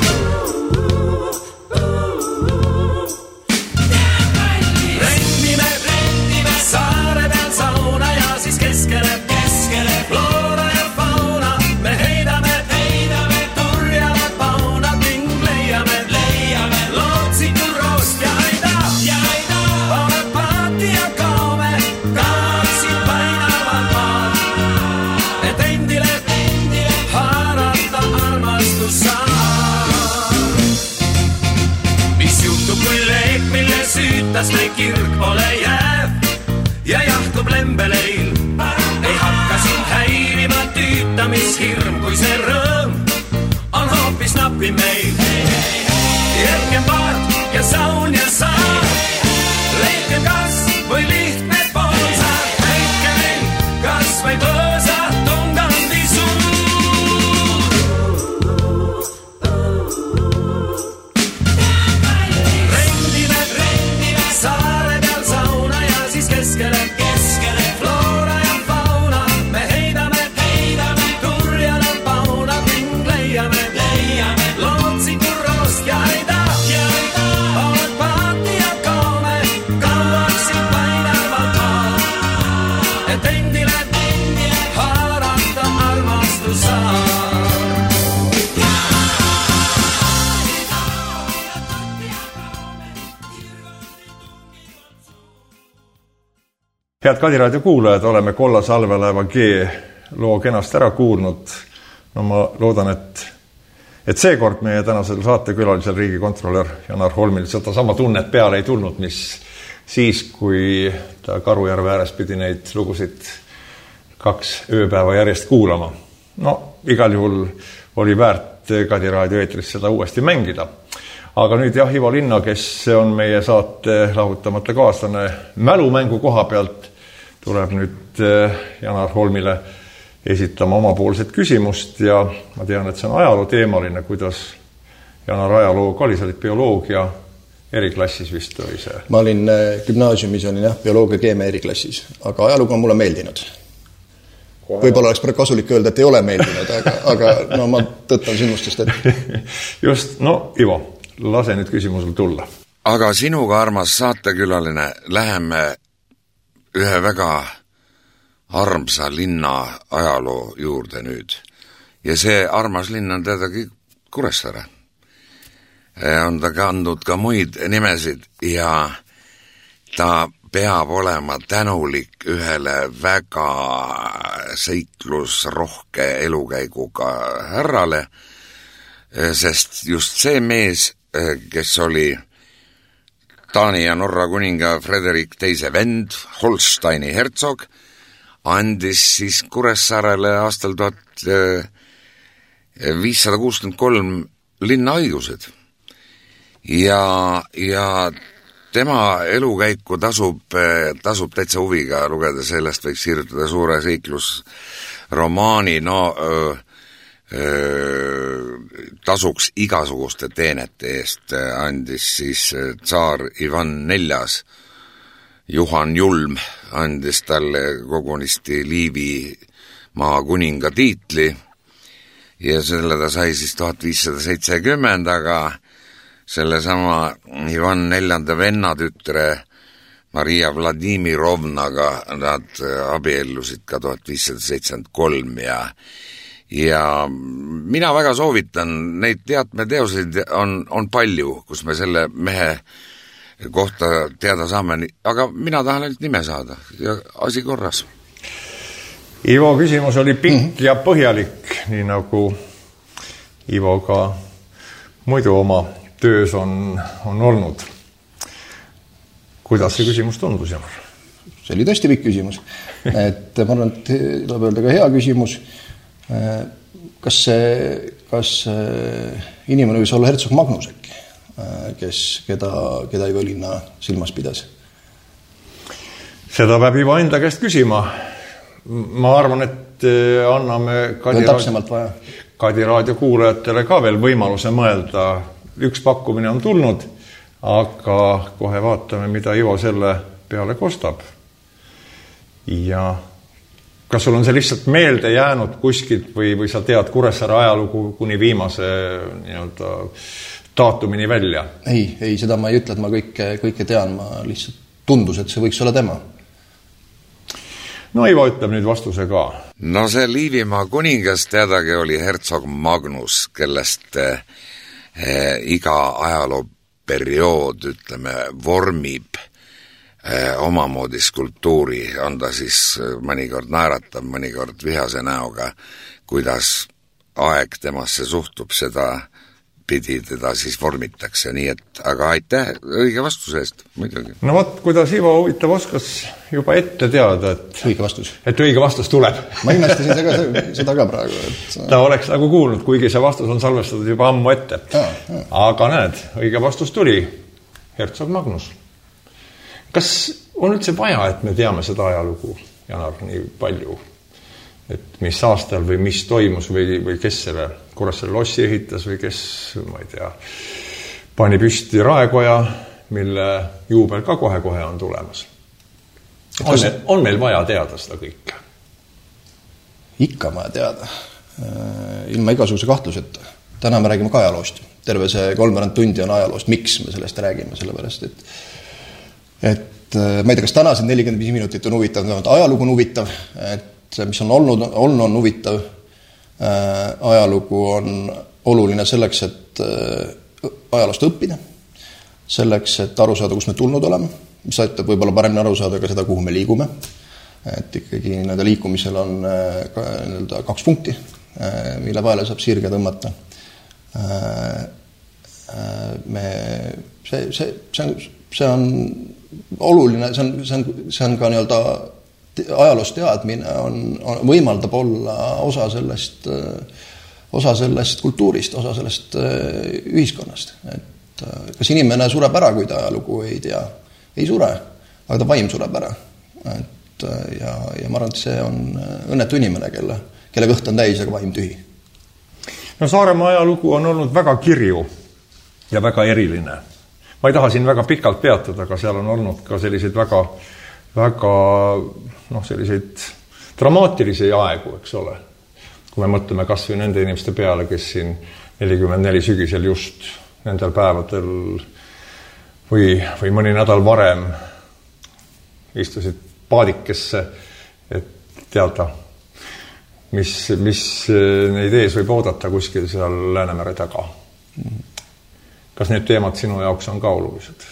Rendime, rendime saare peal sauna ja siis keskele, keskele floora ja fauna. Me heidame, heidame turjavad paunad kas me kirg pole jääv ja jahtub lembeleil. Ei hakka sind häirima tüütamishirm, kui see rõõm on hoopis napi meil. Järgem paart ja saun ja saa, leidkem kas või lihtne poolsa, väike meil kas või põõsa tungandi suur. Rendime, rendime saare peal sauna ja siis keskele, keskele floora ja fauna. Me heidame, heidame turjale pauna, ning leiame, leiame lootsi kurrost ja ei taha. Oled paati ja kaome, kauaksid painavad maa, et endile, endile haarata armastus saar. Head Kadiraadio kuulajad, oleme Kollase allveelaeva G loo kenast ära kuulnud. No ma loodan, et et seekord meie tänasel saatekülalisel riigikontrolör Janar Holmil seda sama tunnet peale ei tulnud, mis siis, kui ta Karujärve ääres pidi neid lugusid kaks ööpäeva järjest kuulama. No, igal juhul oli väärt Kadiraadio eetris seda uuesti mängida. Aga nüüd jah, Ivo Linna, kes on meie saate lahutamata kaaslane mälumängu koha pealt, tuleb nüüd Janar Holmile esitama omapoolset küsimust ja ma tean, et see on ajaloo teemaline, kuidas Janar ajalooga oli, sa olid bioloogia eriklassis vist oli see. Ma olin gümnaasiumis, olin jah, bioloogia keemia eriklassis, aga ajalugu on mulle meeldinud. Võib-olla oleks praegu kasulik öelda, et ei ole meeldinud, aga, aga no ma tõttan sinustest ette. Just, no Ivo, lase nüüd küsimusel tulla. Aga sinuga, armas saatekülaline, läheme ühe väga armsa linna ajaloo juurde nüüd. Ja see armas linn on teadagi Kuressaare. On ta kandnud ka muid nimesid ja ta peab olema tänulik ühele väga seiklusrohke elukäiguga härrale, sest just see mees, kes oli Taani ja Norra kuninga Frederik teise vend, Holsteini hertsog, andis siis Kuressaarele aastal tuhat viissada kuuskümmend kolm linnaõigused. Ja, ja tema elukäiku tasub, tasub täitsa huviga lugeda, sellest võiks kirjutada suure seiklusromaani, no öö, öö, tasuks igasuguste teenete eest, andis siis tsaar Ivan neljas, Juhan Julm andis talle kogunisti Liivimaa kuninga tiitli ja selle ta sai siis tuhat viissada seitsekümmend, aga selle sama Ivan neljanda vennatütre Maria Vladimirovnaga nad abiellusid ka tuhat viissada seitsekümmend kolm ja ja mina väga soovitan, neid teatmeteoseid on, on palju, kus me selle mehe kohta teada saame, aga mina tahan ainult nime saada ja asi korras. Ivo küsimus oli pikk mm-hmm. ja põhjalik, nii nagu Ivo ka muidu oma töös on, on olnud. Kuidas see küsimus tundus, Janar? See oli tõesti pikk küsimus. Et ma arvan, et tuleb öelda ka hea küsimus. Kas, see, kas inimene võis olla hertsog Magnus äkki? Kes, keda, keda Ivo Linna silmas pidas? Seda peab Ivo enda käest küsima. Ma arvan, et anname Kadiraadio, Kadiraadio kuulajatele ka veel võimaluse mõelda. Üks pakkumine on tulnud, aga kohe vaatame, mida Ivo selle peale kostab. Ja kas sul on see lihtsalt meelde jäänud kuskilt või, või sa tead Kuressaare ajalugu kuni viimase nii-öelda daatumini välja? Ei, ei, seda ma ei ütle, et ma kõike, kõike tean, ma lihtsalt tundus, et see võiks olla tema. No Ivo ütleb nüüd vastuse ka. No see Liivimaa kuningas teadagi oli hertsog Magnus, kellest eh, iga ajalooperiood, ütleme, vormib eh, omamoodi skulptuuri, on ta siis mõnikord naeratav, mõnikord vihase näoga, kuidas aeg temasse suhtub, seda pidi teda siis vormitakse, nii et aga aitäh õige vastuse eest, muidugi. No võt, kuidas Ivo huvitav oskas juba ette teada, et õige vastus, et õige vastus tuleb. Ma imestasin seda, seda ka praegu. Et... Ta oleks nagu kuulnud, kuigi see vastus on salvestatud juba ammu ette. Ja, ja. Aga näed, õige vastus tuli. Herzog Magnus. Kas on üldse vaja, et me teame seda ajalugu, Janar, nii palju? Et mis aastal või mis toimus või, või kes selle Kuressaare lossi ehitas või kes, ma ei tea, pani püsti raekoja, mille juubel ka kohe-kohe on tulemas. On, kas... meil, on meil vaja teada seda kõike? Ikka vaja teada. Ilma igasuguse kahtluseta. Täna me räägime ka ajaloost. Terve see kolmveerand tundi on ajaloost. Miks me sellest räägime? Sellepärast, et, et ma ei tea, kas tänased nelikümmend viis minutit on huvitav, ajalugu on huvitav, et see, mis on olnud, on, on huvitav. Äh, ajalugu on oluline selleks, et äh, ajaloost õppida, selleks, et aru saada, kus me tulnud oleme, mis aitab võib-olla paremini aru saada ka seda, kuhu me liigume. Et ikkagi nende liikumisel on äh, ka, kaks punkti, äh, mille vahele saab sirge tõmmata. Äh, äh, me, see, see, see, on, see on oluline, see on, see on, see on ka nii-öelda ajaloost teadmine on, on, võimaldab olla osa sellest, osa sellest kultuurist, osa sellest ühiskonnast. Et kas inimene sureb ära, kui ta ajalugu ei tea? Ei sure, aga ta vaim sureb ära. Et, ja, ja ma arvan, et see on õnnetu inimene, kelle, kelle kõht on täis, aga vaim tühi. No Saaremaa ajalugu on olnud väga kirju ja väga eriline. Ma ei taha siin väga pikalt peatada, aga seal on olnud ka selliseid väga väga noh, selliseid dramaatilisi aegu, eks ole. Kui me mõtleme kas või nende inimeste peale, kes siin nelikümmend neli sügisel just nendel päevadel või, või mõni nädal varem istusid paadikesse, et teada, mis, mis neid ees võib oodata kuskil seal Läänemere taga. Kas need teemad sinu jaoks on ka olulised?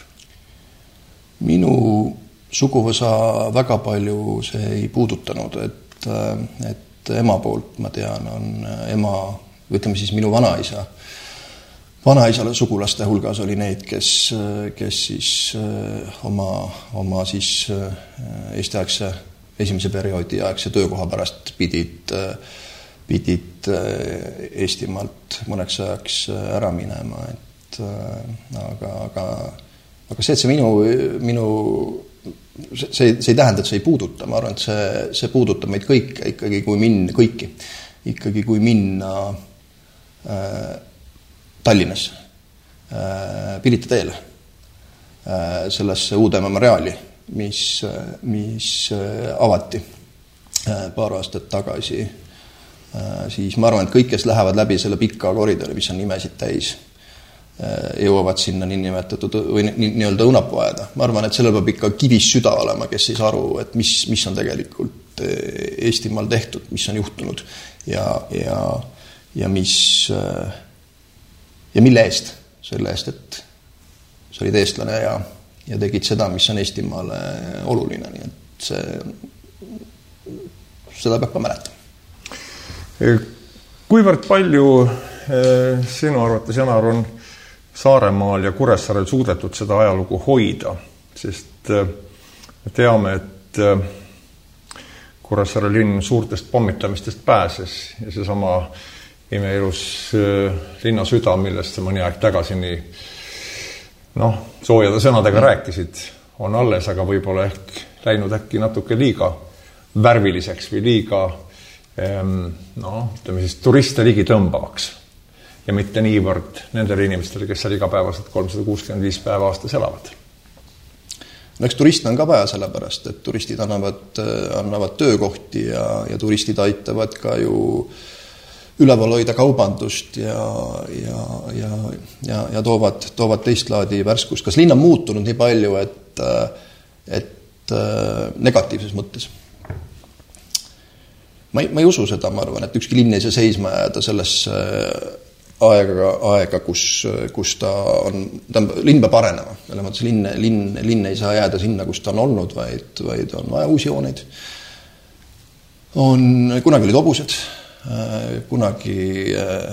Minu suguvõsa väga palju see ei puudutanud, et, et ema poolt, ma tean, on ema, ütleme siis minu vanaisa. Vanaisale sugulaste hulgas oli neid, kes, kes siis oma, oma siis eestiaegse esimese perioodi aegse töökoha pärast pidid, pidid Eestimaalt mõneks ajaks ära minema. Et, aga, aga, aga see, et see minu, minu See, see ei tähenda, et see ei puuduta. Ma arvan, et see, see puudutab meid kõike, ikkagi kui minna, kõiki. Ikkagi kui minna äh, Tallinnas äh, Pirita teele äh, sellesse uude memoriaali, mis, mis äh, avati äh, paar aastat tagasi. Äh, siis ma arvan, et kõik, kes lähevad läbi selle pika koridori, mis on nimesid täis, jõuavad sinna nii nimetatud või nii-öelda õunapuaeda. Ma arvan, et sellel peab ikka kivis süda olema, kes ei saa aru, et mis, mis on tegelikult Eestimaal tehtud, mis on juhtunud ja, ja, ja mis ja mille eest. Selle eest, et sa olid eestlane ja, ja tegid seda, mis on Eestimaale oluline. Nii et see, seda peab ka mäletama. Kuivõrd palju sinu arvates, Janar, on Saaremaal ja Kuressaarel suudetud seda ajalugu hoida, sest me teame, et Kuressaare linn suurtest pommitamistest pääses ja see sama imeilus linna süda, millest sa mõni aeg tagasi nii noh, soojade sõnadega rääkisid, on alles, aga võib-olla ehk läinud äkki natuke liiga värviliseks või liiga no, ütleme siis turiste ligi tõmbavaks. Ja mitte niivõrd nendele inimestele, kes seal igapäevaselt kolmsada kuuskümmend viis päeva aastas elavad. No eks turiste on ka vaja sellepärast, et turistid annavad, annavad töökohti ja, ja turistid aitavad ka ju üleval hoida kaubandust ja, ja, ja, ja, ja toovad, toovad teist laadi värskust. Kas linn on muutunud nii palju, et, et negatiivses mõttes? Ma ei, ma ei usu seda, ma arvan, et ükski linn ei saa seisma jääda selles aega, aega kus, kus ta on, ta on, linn peab arenema. Linn, linn, linn ei saa jääda sinna, kus ta on olnud, vaid, vaid on vaja uusi hooneid. On, kunagi olid hobused, kunagi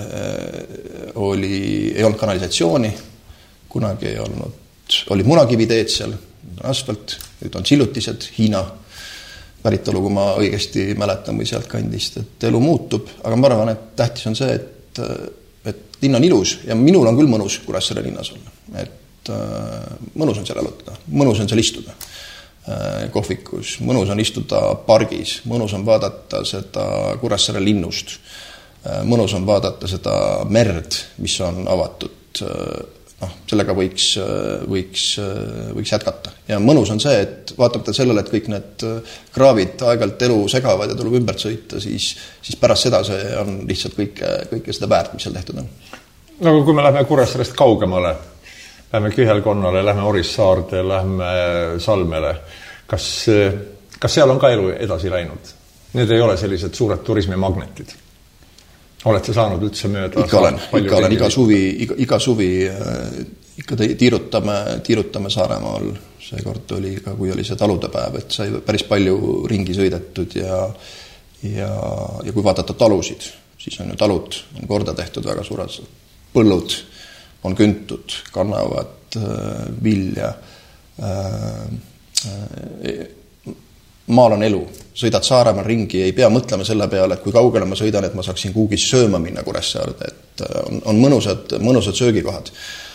oli, ei olnud kanalisatsiooni, kunagi ei olnud, olid munakiviteed seal, asfalt, nüüd on sillutised, Hiina päritolu, kui ma õigesti mäletan või sealt kandist, et elu muutub, aga ma arvan, et tähtis on see, et, et linn on ilus ja minul on küll mõnus Kuressaare linnas olla, et mõnus on seal elutada, mõnus on seal istuda kohvikus, mõnus on istuda pargis, mõnus on vaadata seda Kuressaare linnust, mõnus on vaadata seda merd, mis on avatud, noh, sellega võiks, võiks, võiks jätkata. Ja mõnus on see, et vaatamata sellele, et kõik need kraavid aegalt elu segavad ja tuleb ümbert sõita, siis, siis pärast seda see on lihtsalt kõike, kõike seda väärt, mis seal tehtud on. No kui me lähme Kuressaarest kaugemale, lähme Kihelkonnale, lähme Orissaarde, lähme Salmele. Kas, kas seal on ka elu edasi läinud? Need ei ole sellised suured turismimagnetid. Oled sa saanud üldse mööda? Ikka olen, ikka olen iga suvi, iga, iga suvi ikka tiirutame, tiirutame Saaremaal. Seekord oli ka, kui oli see taludepäev, et sai päris palju ringi sõidetud ja, ja, ja kui vaadata talusid, siis on ju talud on korda tehtud väga suured. Põllud on küntud, kannavad äh, vilja. Äh, äh, maal on elu. Sõidad Saaremaal ringi, ei pea mõtlema selle peale, et kui kaugele ma sõidan, et ma saaksin kuhugi sööma minna Kuressaarde. Et on, on mõnusad, mõnusad söögikohad.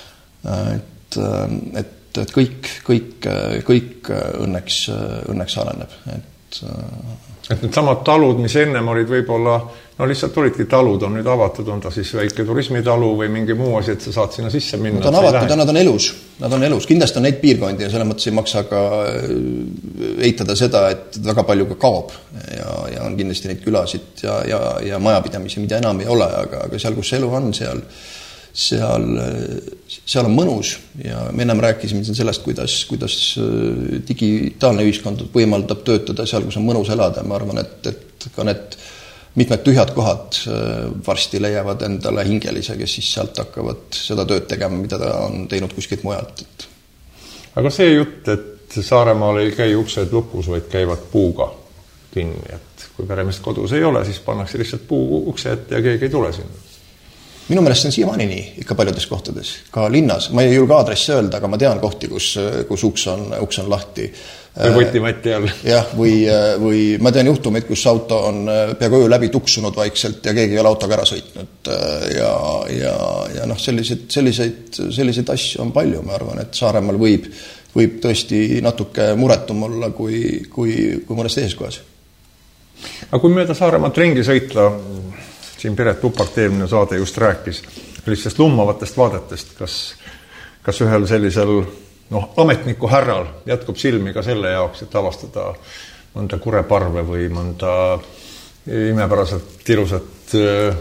Et, et, et kõik, kõik, kõik õnneks, õnneks areneb. Et, et need samad talud, mis ennem olid võib-olla, no lihtsalt olidki talud, on nüüd avatud, on ta siis väike turismitalu või mingi muu asi, et sa saad sinna sisse minna. Nad on avatud ja nad on elus. Nad on elus. Kindlasti on neid piirkondi ja selle mõttes ei maksa ka eitada seda, et väga palju ka kaob ja, ja on kindlasti neid külasid ja, ja, ja majapidamisi, mida enam ei ole, aga, aga seal, kus elu on, seal, seal, seal on mõnus ja me ennem rääkisime sellest, kuidas, kuidas digitaalne ühiskond võimaldab töötada seal, kus on mõnus elada. Ma arvan, et, et ka need mitmed tühjad kohad varsti leiavad endale hingelise, kes siis sealt hakkavad seda tööd tegema, mida ta on teinud kuskilt mujalt. Aga see jutt, et Saaremaal ei käi uksed lukus, vaid käivad puuga kinni, et kui peremest kodus ei ole, siis pannakse lihtsalt puu ukse ette ja keegi ei tule sinna. Minu meelest on siiamaani nii ikka paljudes kohtades, ka linnas. Ma ei julge aadressi öelda, aga ma tean kohti, kus, kus uks, on, uks on lahti. Või võtimatti all. Jah, või, või ma tean juhtumeid, kus auto on peaaegu öö läbi tuksunud vaikselt ja keegi ei ole autoga ära sõitnud. Ja, ja, ja noh, selliseid, selliseid, selliseid asju on palju, ma arvan, et Saaremaal võib, võib tõesti natuke muretum olla kui, kui, kui mõnes teises kohas. Aga kui mööda Saaremaat ringi sõitla, siin Piret Tupart eelmine saade just rääkis sellistest lummavatest vaadetest, kas, kas ühel sellisel noh, ametniku härral jätkub silmi ka selle jaoks, et avastada mõnda kureparve või mõnda imepäraselt ilusat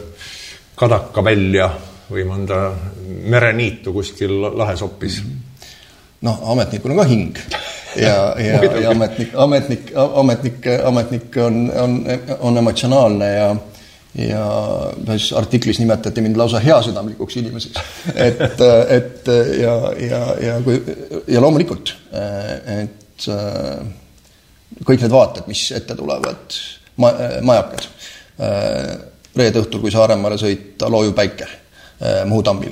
kadaka välja või mõnda mereniitu kuskil lahesopis. Noh, ametnikul on ka hing ja, ja, ja ametnik, ametnik, ametnik, ametnik on, on, on emotsionaalne ja ja artiklis nimetati mind lausa heasüdamlikuks inimeseks. Et, et ja, ja, ja, kui, ja loomulikult, et kõik need vaated, mis ette tulevad, ma, majakad. Reede õhtul, kui Saaremaale sõita, looju päike Muhutammil.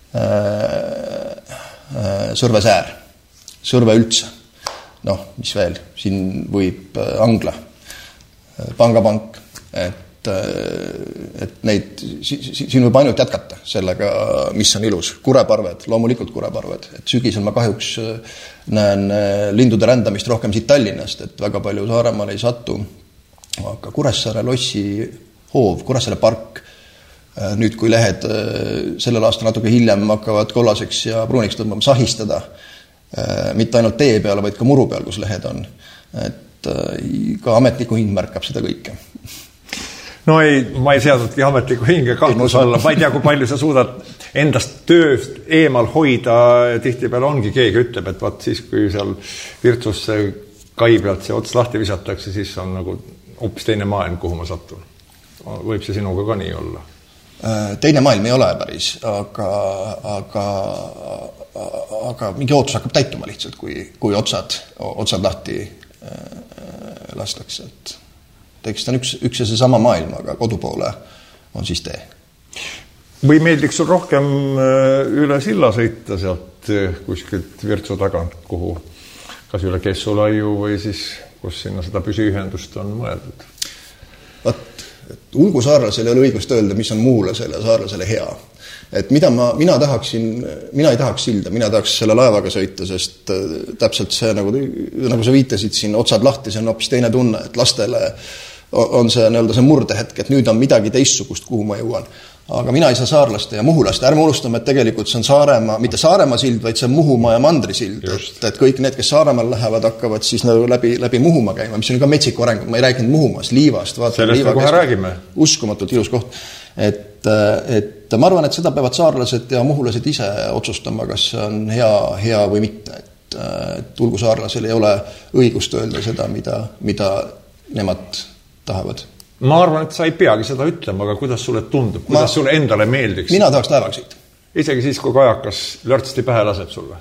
Sõrve säär, Sõrve üldse. Noh, mis veel? Siin võib Angla, Pangapank, et et neid, siin võib ainult jätkata sellega, mis on ilus. Kureparved, loomulikult kureparved. Et sügisel ma kahjuks näen lindude rändamist rohkem siit Tallinnast, et väga palju Saaremaal ei satu. Aga Kuressaare lossi hoov, Kuressaare park, nüüd kui lehed sellel aastal natuke hiljem hakkavad kollaseks ja pruuniks tõmbama sahistada, mitte ainult tee peale, vaid ka muru peal, kus lehed on. Et ka ametniku hing märkab seda kõike. No ei, ma ei seadudki ametliku hinge kahtluse alla. Ma ei tea, kui palju sa suudad endast tööst eemal hoida. Tihtipeale ongi keegi ütleb, et vaat siis, kui seal Virtsusse kai pealt see ots lahti visatakse, siis on nagu hoopis teine maailm, kuhu ma satun. Võib see sinuga ka nii olla? Teine maailm ei ole päris, aga, aga, aga mingi ootus hakkab täituma lihtsalt, kui, kui otsad, otsad lahti lastakse, et eks ta on üks, üks ja see sama maailm, aga kodupoole on siis tee. Või meeldiks sul rohkem üle silla sõita sealt kuskilt Virtsu tagant, kuhu kas üle Kessulaiu või siis kus sinna seda püsiühendust on mõeldud? Vaat, Ulgu saarlasel ei ole õigust öelda, mis on Muhulasele ja saarlasele hea. Et mida ma, mina tahaksin, mina ei tahaks silda, mina tahaks selle laevaga sõita, sest täpselt see, nagu, nagu sa viitasid siin, otsad lahti, see on hoopis teine tunne, et lastele on see, nii-öelda see murdehetk, et nüüd on midagi teistsugust, kuhu ma jõuan. Aga mina ei saa saarlaste ja Muhulaste. Ärme unustame, et tegelikult see on Saaremaa, mitte Saaremaa sild, vaid see on Muhumaa ja Mandri sild. Et, et kõik need, kes Saaremaal lähevad, hakkavad siis nagu läbi, läbi Muhumaa käima, mis on ka metsiku areng. Ma ei rääkinud Muhumaast, Liivast. Vaata, sellest me kohe räägime. Uskumatult ilus koht. Et, et ma arvan, et seda peavad saarlased ja muhulased ise otsustama, kas see on hea, hea või mitte. Et, et Ulgu saarlasel ei ole õigust öelda seda, mida, mida nemad tahavad. Ma arvan, et sa ei peagi seda ütlema, aga kuidas sulle tundub, kuidas ma, sulle endale meeldiks? Mina tahaks laevaga sõita. Isegi siis, kui kajakas lörtsti pähe laseb sulle?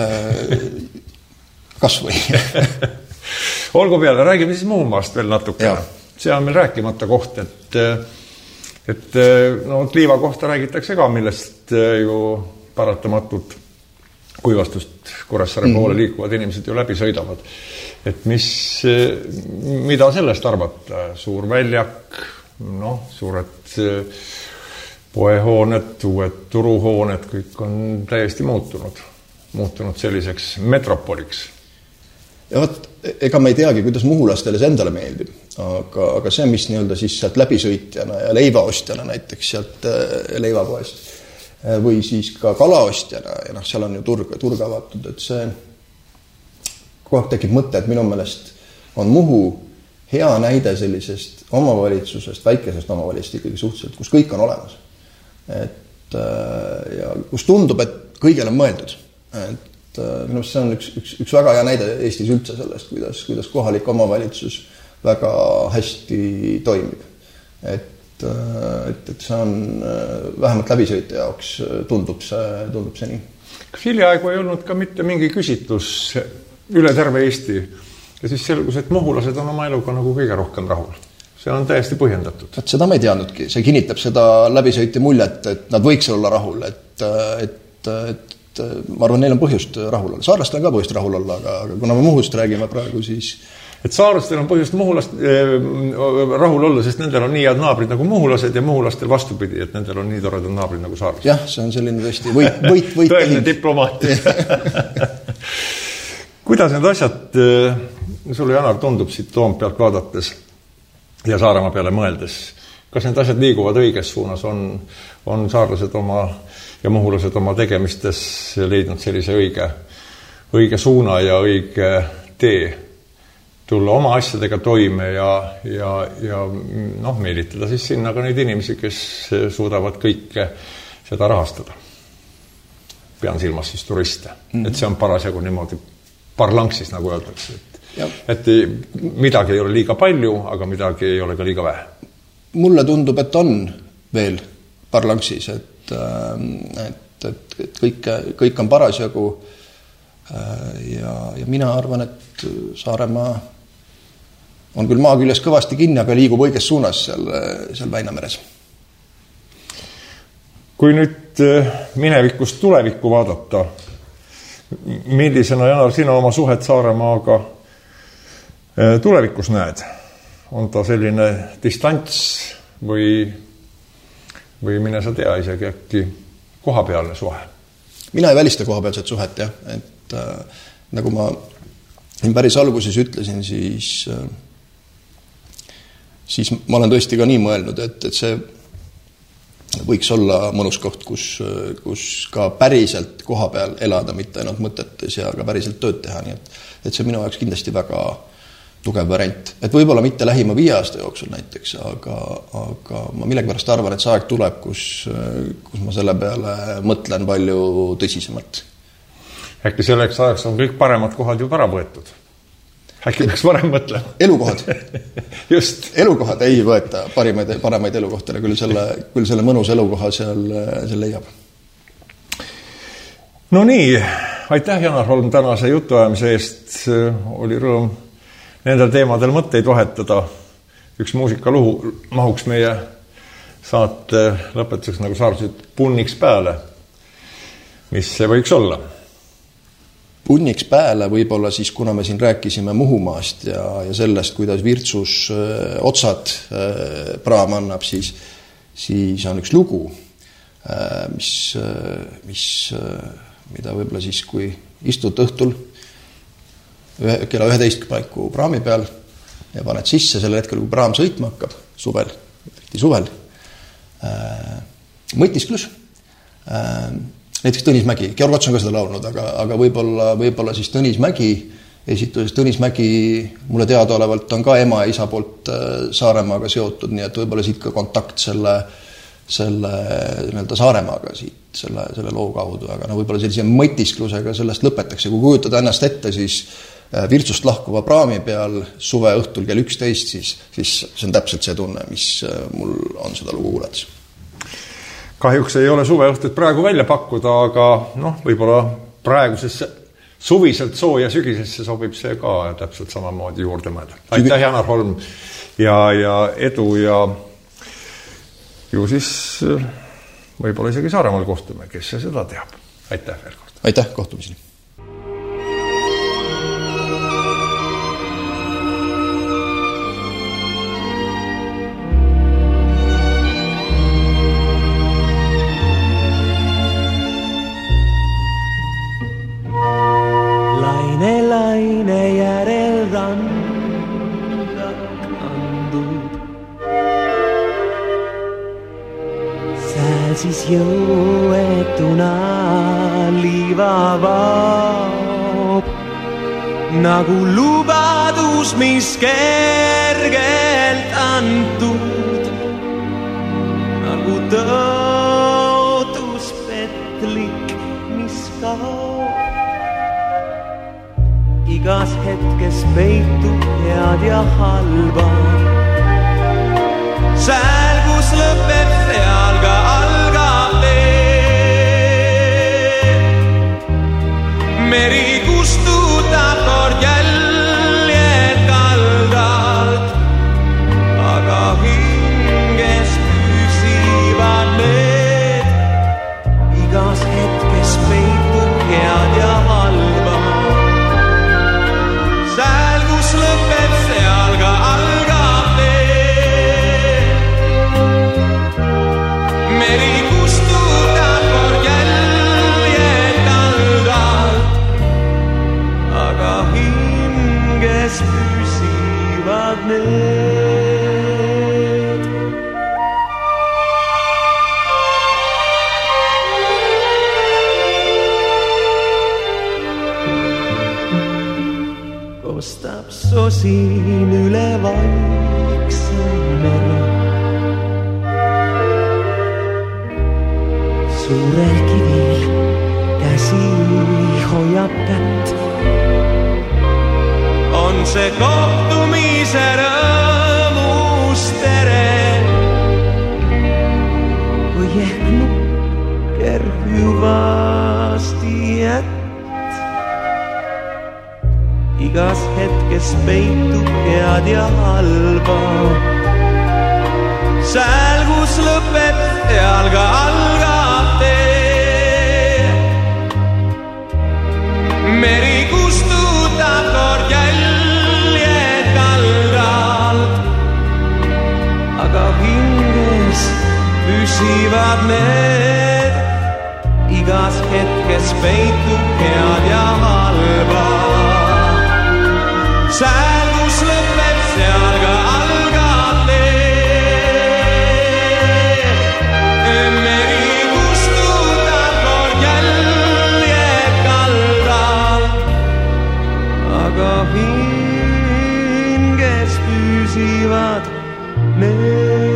Kas või? Olgu peale, räägime siis Muhumaast veel natuke. See on meil rääkimata koht, et, et no, liiva kohta räägitakse ka, millest ju paratamatult kuivastust Kuressaare mm-hmm. poole liikuvad inimesed ju läbi sõidavad. Et mis, mida sellest arvata? Suur väljak, noh, suured poehooned, uued turuhooned, kõik on täiesti muutunud, muutunud selliseks metropoliks. Ja võt, ega ma ei teagi, kuidas muhulastele see endale meeldib, aga, aga see, mis nii-öelda siis sealt läbisõitjana ja leivaostjana näiteks sealt leivapoest või siis ka kalaostjana, ja noh, seal on ju turg, turg avatud, et see kogu aeg tekib mõte, et minu meelest on Muhu hea näide sellisest omavalitsusest, väikesest omavalitsusest ikkagi suhteliselt, kus kõik on olemas. Et, ja kus tundub, et kõigil on mõeldud. Et minu meelest see on üks, üks, üks väga hea näide Eestis üldse sellest, kuidas, kuidas kohalik omavalitsus väga hästi toimib. Et, et, et see on vähemalt läbisõitja jaoks tundub see, tundub see nii. Kas hiljaaegu ei olnud ka mitte mingi küsitlus üle terve Eesti ja siis selgus, et muhulased on oma eluga nagu kõige rohkem rahul. See on täiesti põhjendatud. Et seda ma ei teadnudki. See kinnitab seda läbisõitja muljet, et nad võiks olla rahul. Et, et, et ma arvan, neil on põhjust rahul olla. Saarlastel on ka põhjust rahul olla, aga, aga kuna me Muhust räägime praegu, siis... Et saarlastel on põhjust muhulast eh, rahul olla, sest nendel on nii head naabrid nagu muhulased ja muhulastel vastupidi, et nendel on nii toredad naabrid nagu saarlased. Jah, see on selline tõesti võit, võit, võit. Tõeline diplomaat. Kuidas need asjad sulle, Janar, tundub siit Toompealt vaadates ja Saaremaa peale mõeldes? Kas need asjad liiguvad õiges suunas? On, on saarlased oma ja muhulased oma tegemistes leidnud sellise õige, õige suuna ja õige tee tulla oma asjadega toime ja, ja, ja noh, meelitada siis sinna ka neid inimesi, kes suudavad kõike seda rahastada. Pean silmas siis turiste. Mm-hmm. Et see on parasjagu niimoodi parlanksis, nagu öeldakse. Et, et midagi ei ole liiga palju, aga midagi ei ole ka liiga vähe. Mulle tundub, et on veel parlanksis, et, et, et, et kõik, kõik on parasjagu ja, ja mina arvan, et Saaremaa on küll maa küljes kõvasti kinni, aga liigub õiges suunas seal, seal Väinameres. Kui nüüd minevikust tulevikku vaadata, millisena, Janar, sina oma suhet Saaremaaga tulevikus näed? On ta selline distants või, või mine sa tea isegi äkki kohapealne suhe? Mina ei välista kohapealset suhet, jah. Et äh, nagu ma päris alguses ütlesin, siis, äh, siis ma olen tõesti ka nii mõelnud, et, et see võiks olla mõnus koht, kus, kus ka päriselt koha peal elada, mitte ainult mõtetes ja ka päriselt tööd teha. Nii et, et see minu jaoks kindlasti väga tugev variant. Et võib-olla mitte lähima viie aasta jooksul näiteks, aga, aga ma millegipärast arvan, et see aeg tuleb, kus, kus ma selle peale mõtlen palju tõsisemalt. Äkki selleks ajaks on kõik paremad kohad juba ära võetud? Äkki peaks varem mõtlema? Elukohad. Just. Elukohad ei võeta parimaid, paremaid elukohtele, küll selle, küll selle mõnus elukoha seal, seal leiab. No nii, aitäh, Janar Holm, tänase jutuajamise eest. Oli rõõm nendel teemadel mõtteid vahetada. üks muusikaluhu mahuks meie saate lõpetuseks, nagu Saarsid, punniks pääle. Mis see võiks olla? Punniks pääle võib-olla siis, kuna me siin rääkisime Muhumaast ja, ja sellest, kuidas Virtsus öö, otsad öö, praam annab, siis, siis on üks lugu, öö, mis, öö, mis, öö, mida võib-olla siis, kui istud õhtul ühe, kella üheteist paiku praami peal ja paned sisse selle hetkel, kui praam sõitma hakkab, suvel, eriti suvel, öö, mõtisklus, öö, näiteks Tõnis Mägi, Georg Ots on ka seda laulnud, aga, aga võib-olla, võib-olla siis Tõnis Mägi esituses. Tõnis Mägi mulle teadaolevalt on ka ema ja isa poolt Saaremaaga seotud, nii et võib-olla siit ka kontakt selle, selle nii-öelda Saaremaaga siit, selle, selle loo kaudu, aga no võib-olla sellise mõtisklusega sellest lõpetaks. Ja kui kujutada ennast ette, siis Virtsust lahkuva praami peal suve õhtul kell üksteist, siis, siis see on täpselt see tunne, mis mul on seda lugu kuuledes. Kahjuks ei ole suveõhtut praegu välja pakkuda, aga noh, võib-olla praegusesse suviselt sooja sügisesse sobib see ka täpselt samamoodi juurde mõelda. Aitäh, Janar Holm ja, ja edu ja ju siis võib-olla isegi Saaremaal kohtume, kes see seda teab. Aitäh veel kord. Aitäh, kohtumiseni. Siis jõuetuna liiva vaob, nagu lubadus, mis kergelt antud, nagu tõotus petlik, mis kaob. Igas hetkes peitub head ja halba, sääl, kus lõpeb seal ka meri kustutab kord jäljed kaldalt, aga hinges püsivad need. Igas hetkes peitub head ja halba, sääl, kus lõpeb seal ka algab tee. Meri kustutab kord jäljed kaldalt, aga hinges püsivad need. Kostab sosin üle vaikse mere, suurel kivil käsi hoiab kätt. On see kohtumise rõõmus tere, või ehk nukker hüvasti jät. Igas hetkes peitub head ja halba, sääl, kus lõpeb seal ka algab tee. Meri kustutab kord jäljed kaldalt, aga hinges püsivad need. Igas hetkes peitub head ja halba, sääl, kus lõpeb seal ka algab tee. Meri kustutab kord jäljed kaldalt, aga hinges püsivad need.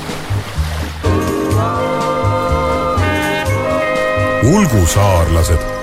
Ulgusaarlased